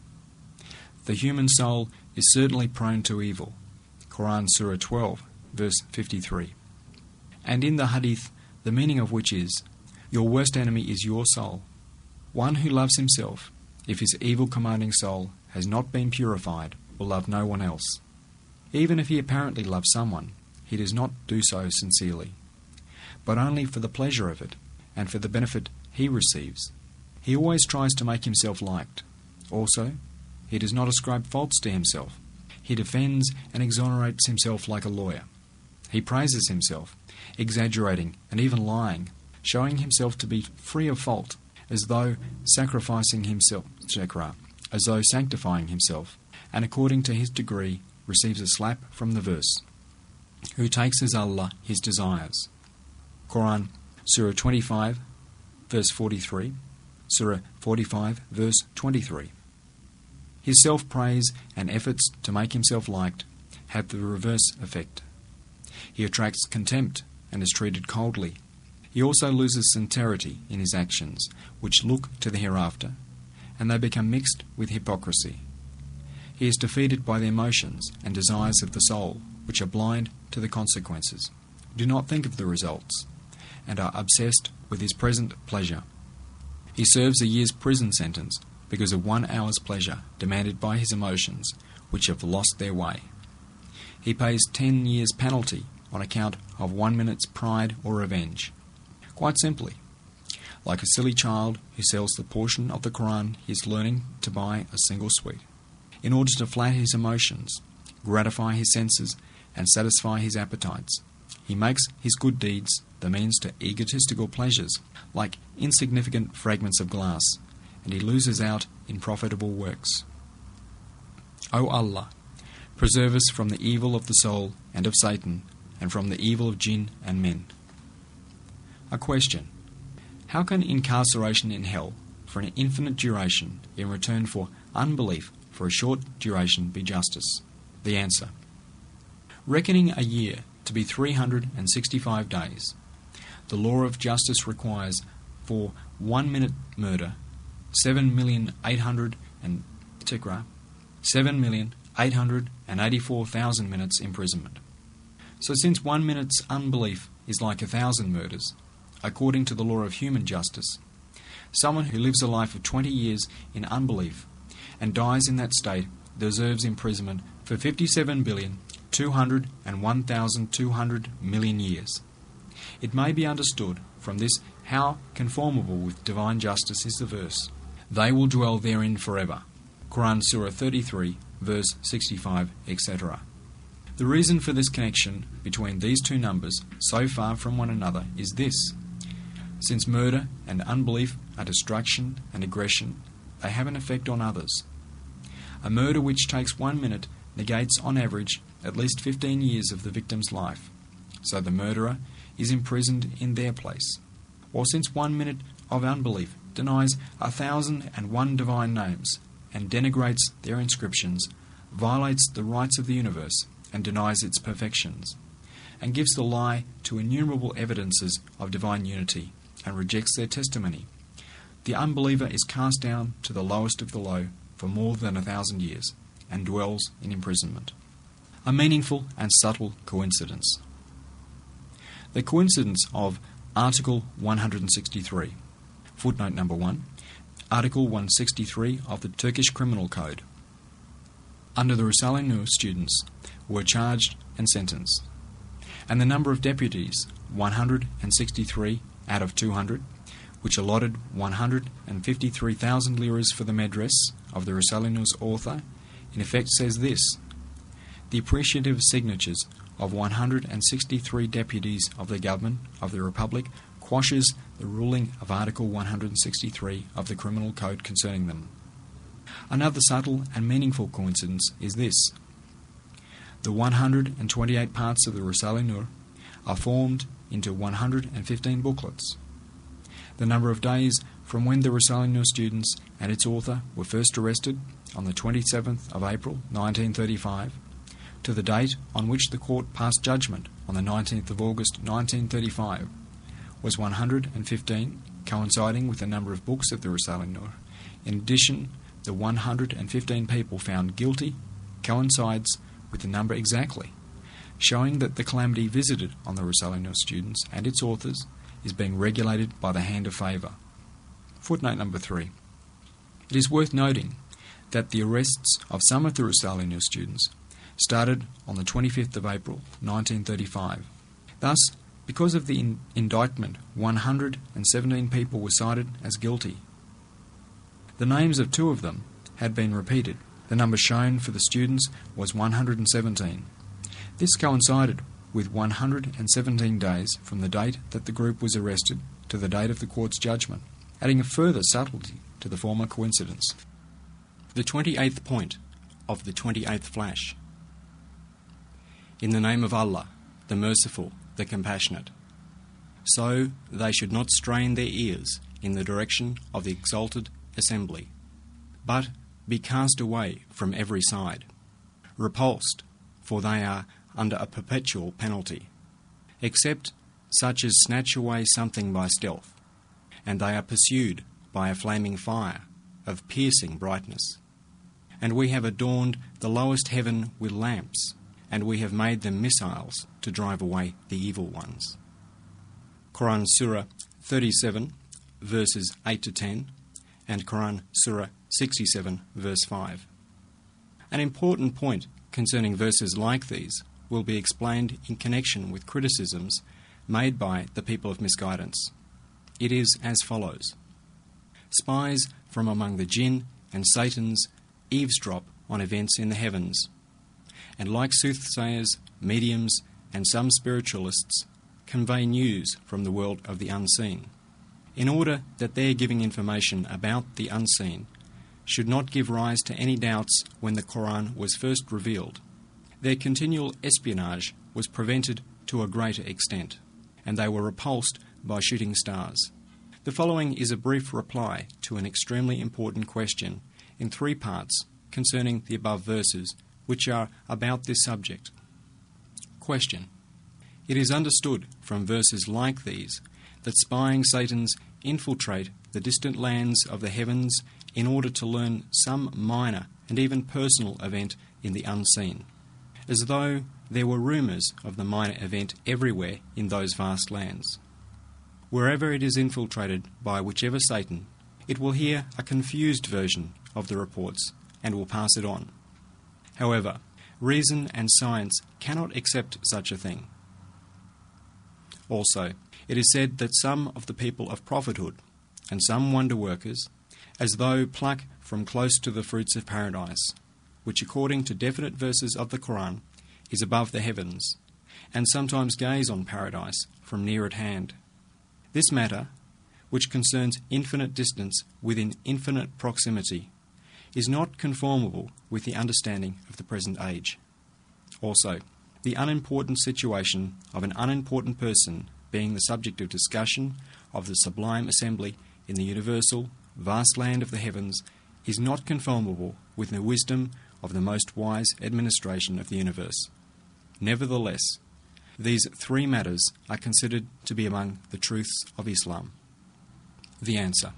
The human soul is certainly prone to evil. Quran Surah twelve, verse fifty-three. And in the hadith, the meaning of which is, your worst enemy is your soul. One who loves himself, if his evil commanding soul has not been purified, will love no one else. Even if he apparently loves someone, he does not do so sincerely, but only for the pleasure of it and for the benefit he receives. He always tries to make himself liked. Also, he does not ascribe faults to himself. He defends and exonerates himself like a lawyer. He praises himself, exaggerating and even lying, showing himself to be free of fault, as though sacrificing himself, shakra, as though sanctifying himself, and according to his degree receives a slap from the verse. Who takes as Allah his desires. Quran, Surah twenty-five, verse forty-three, Surah forty-five, verse twenty-three. His self-praise and efforts to make himself liked have the reverse effect. He attracts contempt and is treated coldly. He also loses sincerity in his actions, which look to the hereafter, and they become mixed with hypocrisy. He is defeated by the emotions and desires of the soul, which are blind to the consequences, do not think of the results, and are obsessed with his present pleasure. He serves a year's prison sentence because of one hour's pleasure demanded by his emotions, which have lost their way. He pays ten years' penalty on account of one minute's pride or revenge. Quite simply, like a silly child who sells the portion of the Quran he is learning to buy a single sweet, in order to flatter his emotions, gratify his senses, and satisfy his appetites. He makes his good deeds the means to egotistical pleasures, like insignificant fragments of glass, and he loses out in profitable works. O Allah, preserve us from the evil of the soul and of Satan, and from the evil of jinn and men. A question. How can incarceration in hell for an infinite duration in return for unbelief for a short duration be justice? The answer. Reckoning a year to be three hundred sixty-five days, the law of justice requires for one minute murder seven million eight hundred and tikra, seven million eight hundred and eighty-four thousand minutes imprisonment. So since one minute's unbelief is like a thousand murders, according to the law of human justice, someone who lives a life of twenty years in unbelief and dies in that state deserves imprisonment for fifty-seven billion two hundred and one thousand two hundred million years. It may be understood from this how conformable with divine justice is the verse, they will dwell therein forever. Quran Surah thirty-three, verse sixty-five, et cetera. The reason for this connection between these two numbers so far from one another is this. Since murder and unbelief are destruction and aggression, they have an effect on others. A murder which takes one minute negates on average at least fifteen years of the victim's life, so the murderer is imprisoned in their place. Or since one minute of unbelief denies a thousand and one divine names and denigrates their inscriptions, violates the rights of the universe and denies its perfections, and gives the lie to innumerable evidences of divine unity and rejects their testimony, the unbeliever is cast down to the lowest of the low for more than a thousand years and dwells in imprisonment. A meaningful and subtle coincidence. The coincidence of Article one hundred sixty-three, footnote number one, Article one sixty-three of the Turkish Criminal Code. Under the Risale-i Nur, students were charged and sentenced, and the number of deputies, one hundred sixty-three out of two hundred, which allotted one hundred fifty-three thousand liras for the medress of the Risale-i Nur's author, in effect says this: the appreciative signatures of one hundred sixty-three deputies of the government of the Republic quashes the ruling of Article one hundred sixty-three of the Criminal Code concerning them. Another subtle and meaningful coincidence is this. The one hundred twenty-eight parts of the Risale-i Nur are formed into one hundred fifteen booklets. The number of days from when the Risale-i Nur students and its author were first arrested on the twenty-seventh of April nineteen thirty-five to the date on which the court passed judgment on the nineteenth of August nineteen thirty-five was one hundred fifteen, coinciding with the number of books of the Risale-i Nur. In addition, the one hundred fifteen people found guilty coincides with the number exactly, showing that the calamity visited on the Risale-i Nur students and its authors is being regulated by the hand of favour. Footnote number three. It is worth noting that the arrests of some of the Risale-i Nur students started on the twenty-fifth of April nineteen thirty-five. Thus, because of the in- indictment, one hundred seventeen people were cited as guilty. The names of two of them had been repeated. The number shown for the students was one hundred seventeen. This coincided with one hundred seventeen days from the date that the group was arrested to the date of the court's judgment, adding a further subtlety to the former coincidence. The twenty-eighth point of the twenty-eighth flash. In the name of Allah, the Merciful, the Compassionate. So they should not strain their ears in the direction of the exalted assembly, but be cast away from every side, repulsed, for they are under a perpetual penalty, except such as snatch away something by stealth, and they are pursued by a flaming fire of piercing brightness. And we have adorned the lowest heaven with lamps, and we have made them missiles to drive away the evil ones. Quran Surah thirty-seven, verses eight to ten, and Quran Surah sixty-seven, verse five. An important point concerning verses like these will be explained in connection with criticisms made by the people of misguidance. It is as follows. Spies from among the jinn and Satans eavesdrop on events in the heavens, and like soothsayers, mediums, and some spiritualists, convey news from the world of the unseen, in order that their giving information about the unseen should not give rise to any doubts when the Quran was first revealed. Their continual espionage was prevented to a greater extent, and they were repulsed by shooting stars. The following is a brief reply to an extremely important question in three parts concerning the above verses, which are about this subject. Question. It is understood from verses like these that spying Satans infiltrate the distant lands of the heavens in order to learn some minor and even personal event in the unseen, as though there were rumours of the minor event everywhere in those vast lands. Wherever it is infiltrated by whichever Satan, it will hear a confused version of the reports and will pass it on. However, reason and science cannot accept such a thing. Also, it is said that some of the people of prophethood and some wonder-workers, as though pluck from close to the fruits of paradise, which according to definite verses of the Quran is above the heavens, and sometimes gaze on paradise from near at hand. This matter, which concerns infinite distance within infinite proximity, is not conformable with the understanding of the present age. Also, the unimportant situation of an unimportant person being the subject of discussion of the sublime assembly in the universal, vast land of the heavens is not conformable with the wisdom of the most wise administration of the universe. Nevertheless, these three matters are considered to be among the truths of Islam. The answer.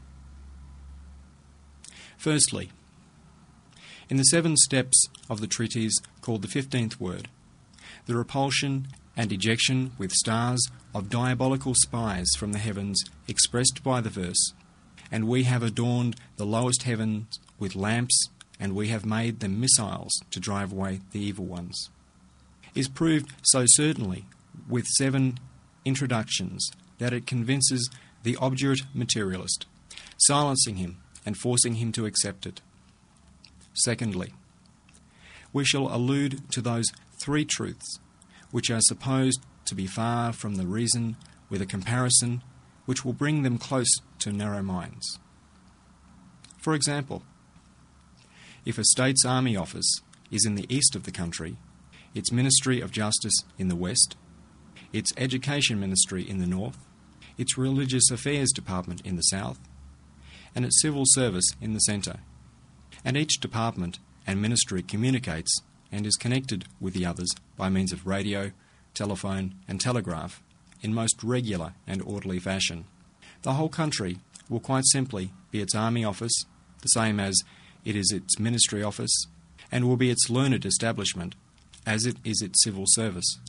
Firstly, in the seven steps of the treatise called the fifteenth word, the repulsion and ejection with stars of diabolical spies from the heavens expressed by the verse, and we have adorned the lowest heavens with lamps, and we have made them missiles to drive away the evil ones, is proved so certainly with seven introductions that it convinces the obdurate materialist, silencing him and forcing him to accept it. Secondly, we shall allude to those three truths which are supposed to be far from the reason with a comparison which will bring them close to narrow minds. For example, if a state's army office is in the east of the country, its Ministry of Justice in the west, its Education Ministry in the north, its Religious Affairs Department in the south, and its Civil Service in the centre. And each department and ministry communicates and is connected with the others by means of radio, telephone and telegraph in most regular and orderly fashion. The whole country will quite simply be its army office, the same as it is its ministry office, and will be its learned establishment, as it is its civil service.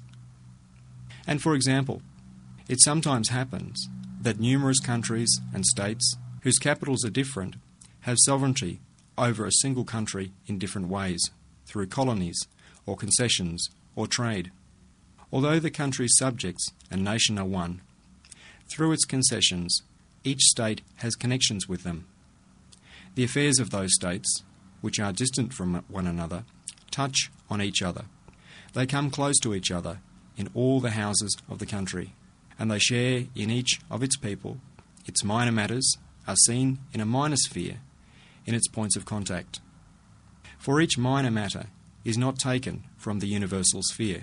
And for example, it sometimes happens that numerous countries and states whose capitals are different have sovereignty over a single country in different ways, through colonies or concessions or trade. Although the country's subjects and nation are one, through its concessions, each state has connections with them. The affairs of those states, which are distant from one another, touch on each other. They come close to each other in all the houses of the country, and they share in each of its people. Its minor matters are seen in a minor sphere in its points of contact. For each minor matter is not taken from the universal sphere.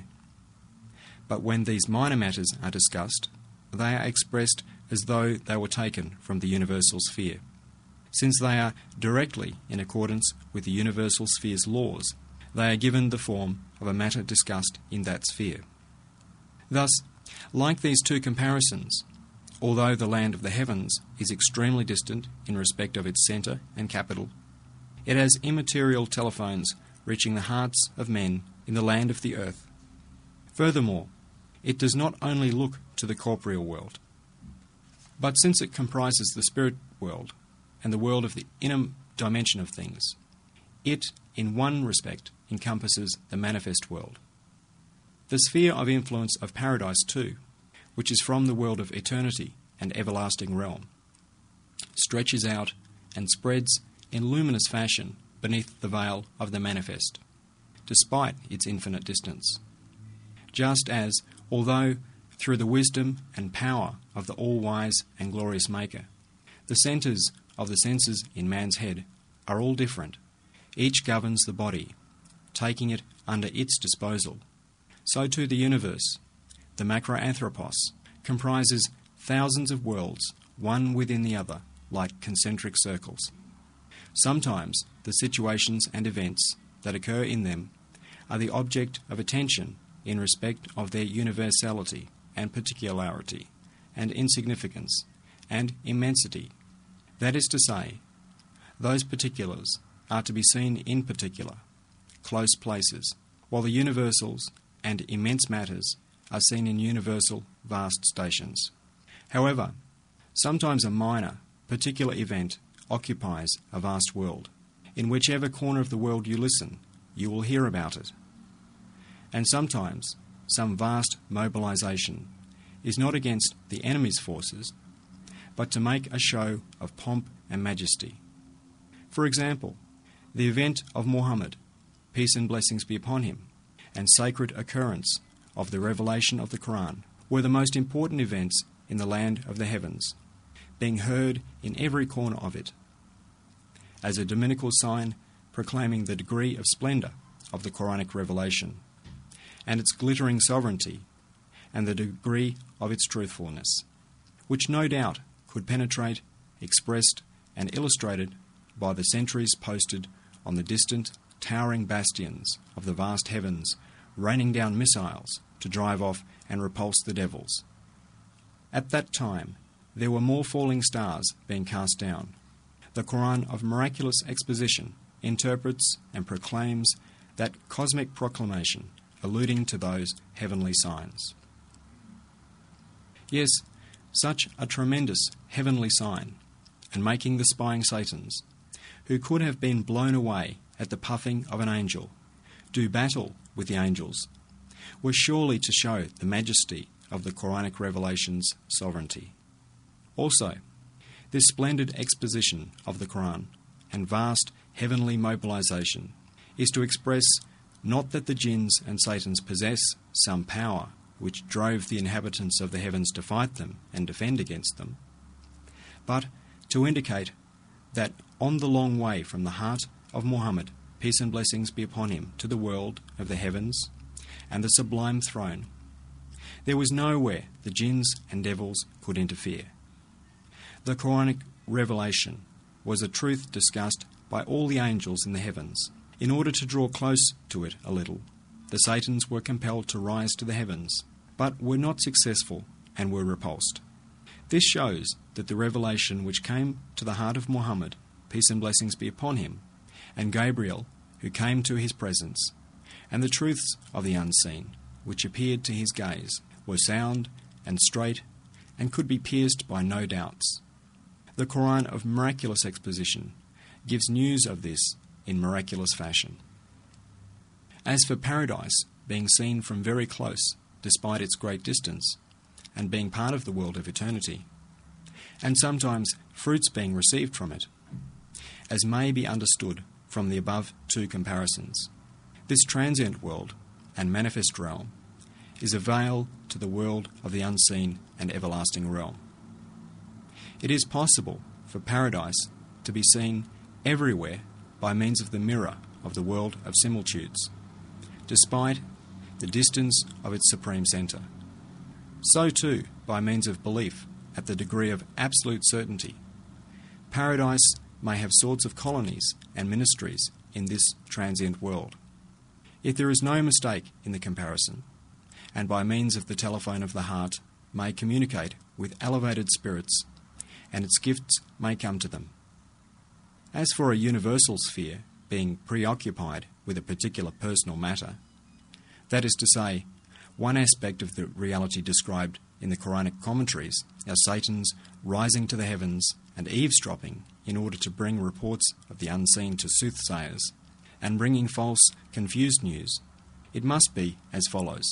But when these minor matters are discussed, they are expressed as though they were taken from the universal sphere. Since they are directly in accordance with the universal sphere's laws, they are given the form of a matter discussed in that sphere. Thus, like these two comparisons, although the land of the heavens is extremely distant in respect of its centre and capital, it has immaterial telephones reaching the hearts of men in the land of the earth. Furthermore, it does not only look to the corporeal world, but since it comprises the spirit world and the world of the inner dimension of things, it, in one respect, encompasses the manifest world. The sphere of influence of paradise, too, which is from the world of eternity and everlasting realm, stretches out and spreads in luminous fashion beneath the veil of the manifest, despite its infinite distance. Just as, although through the wisdom and power of the all-wise and glorious Maker, the centres of the senses in man's head are all different, each governs the body, taking it under its disposal, so too the universe, the macroanthropos, comprises thousands of worlds, one within the other, like concentric circles. Sometimes the situations and events that occur in them are the object of attention in respect of their universality and particularity and insignificance and immensity. That is to say, those particulars are to be seen in particular, close places, while the universals and immense matters are seen in universal, vast stations. However, sometimes a minor, particular event occupies a vast world. In whichever corner of the world you listen, you will hear about it. And sometimes some vast mobilization is not against the enemy's forces, but to make a show of pomp and majesty. For example, the event of Muhammad, peace and blessings be upon him, and sacred occurrence of the revelation of the Quran were the most important events in the land of the heavens, being heard in every corner of it, as a dominical sign proclaiming the degree of splendour of the Quranic revelation, and its glittering sovereignty, and the degree of its truthfulness, which no doubt could penetrate, expressed, and illustrated by the sentries posted on the distant, towering bastions of the vast heavens, raining down missiles to drive off and repulse the devils. At that time, there were more falling stars being cast down. The Quran of miraculous exposition interprets and proclaims that cosmic proclamation alluding to those heavenly signs. Yes, such a tremendous heavenly sign, and making the spying Satans, who could have been blown away at the puffing of an angel, do battle with the angels, were surely to show the majesty of the Quranic revelation's sovereignty. Also, this splendid exposition of the Quran and vast heavenly mobilization is to express not that the jinns and Satans possess some power which drove the inhabitants of the heavens to fight them and defend against them, but to indicate that on the long way from the heart of Muhammad, peace and blessings be upon him, to the world of the heavens, and the sublime throne. There was nowhere the jinns and devils could interfere. The Quranic revelation was a truth discussed by all the angels in the heavens. In order to draw close to it a little, the Satans were compelled to rise to the heavens, but were not successful and were repulsed. This shows that the revelation which came to the heart of Muhammad, peace and blessings be upon him, and Gabriel, who came to his presence, and the truths of the unseen, which appeared to his gaze, were sound and straight, and could be pierced by no doubts. The Quran of miraculous exposition gives news of this in miraculous fashion. As for paradise being seen from very close, despite its great distance, and being part of the world of eternity, and sometimes fruits being received from it, as may be understood from the above two comparisons, this transient world and manifest realm is a veil to the world of the unseen and everlasting realm. It is possible for paradise to be seen everywhere by means of the mirror of the world of similitudes, despite the distance of its supreme centre. So too, by means of belief at the degree of absolute certainty, paradise may have sorts of colonies and ministries in this transient world. If there is no mistake in the comparison, and by means of the telephone of the heart may communicate with elevated spirits, and its gifts may come to them. As for a universal sphere being preoccupied with a particular personal matter, that is to say, one aspect of the reality described in the Quranic commentaries as Satan's rising to the heavens and eavesdropping in order to bring reports of the unseen to soothsayers, and bringing false, confused news, it must be as follows.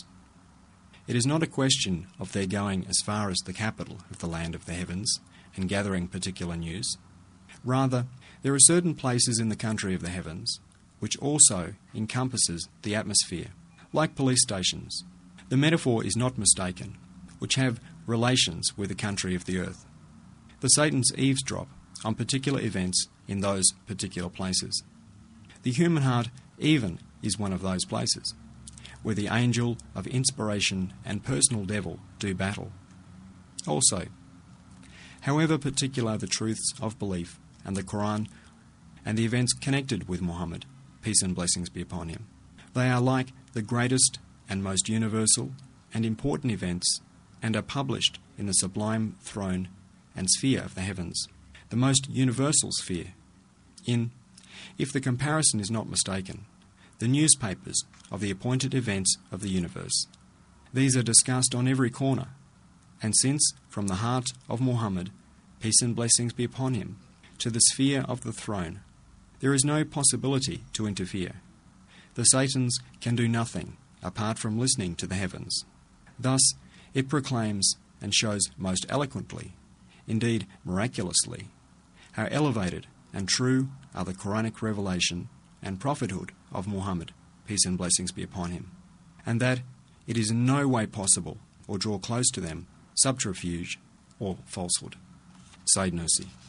It is not a question of their going as far as the capital of the land of the heavens and gathering particular news. Rather, there are certain places in the country of the heavens which also encompasses the atmosphere, like police stations. The metaphor is not mistaken, which have relations with the country of the earth. The Satans eavesdrop on particular events in those particular places. The human heart even is one of those places, where the angel of inspiration and personal devil do battle. Also, however particular the truths of belief and the Quran and the events connected with Muhammad, peace and blessings be upon him, they are like the greatest and most universal and important events, and are published in the sublime throne and sphere of the heavens, the most universal sphere, in, if the comparison is not mistaken, the newspapers of the appointed events of the universe. These are discussed on every corner, and since from the heart of Muhammad, peace and blessings be upon him, to the sphere of the throne, there is no possibility to interfere. The Satans can do nothing apart from listening to the heavens. Thus, it proclaims and shows most eloquently, indeed miraculously, how elevated and true are the Quranic revelation and prophethood of Muhammad, peace and blessings be upon him, and that it is in no way possible or draw close to them subterfuge or falsehood. Sayyid Nursi.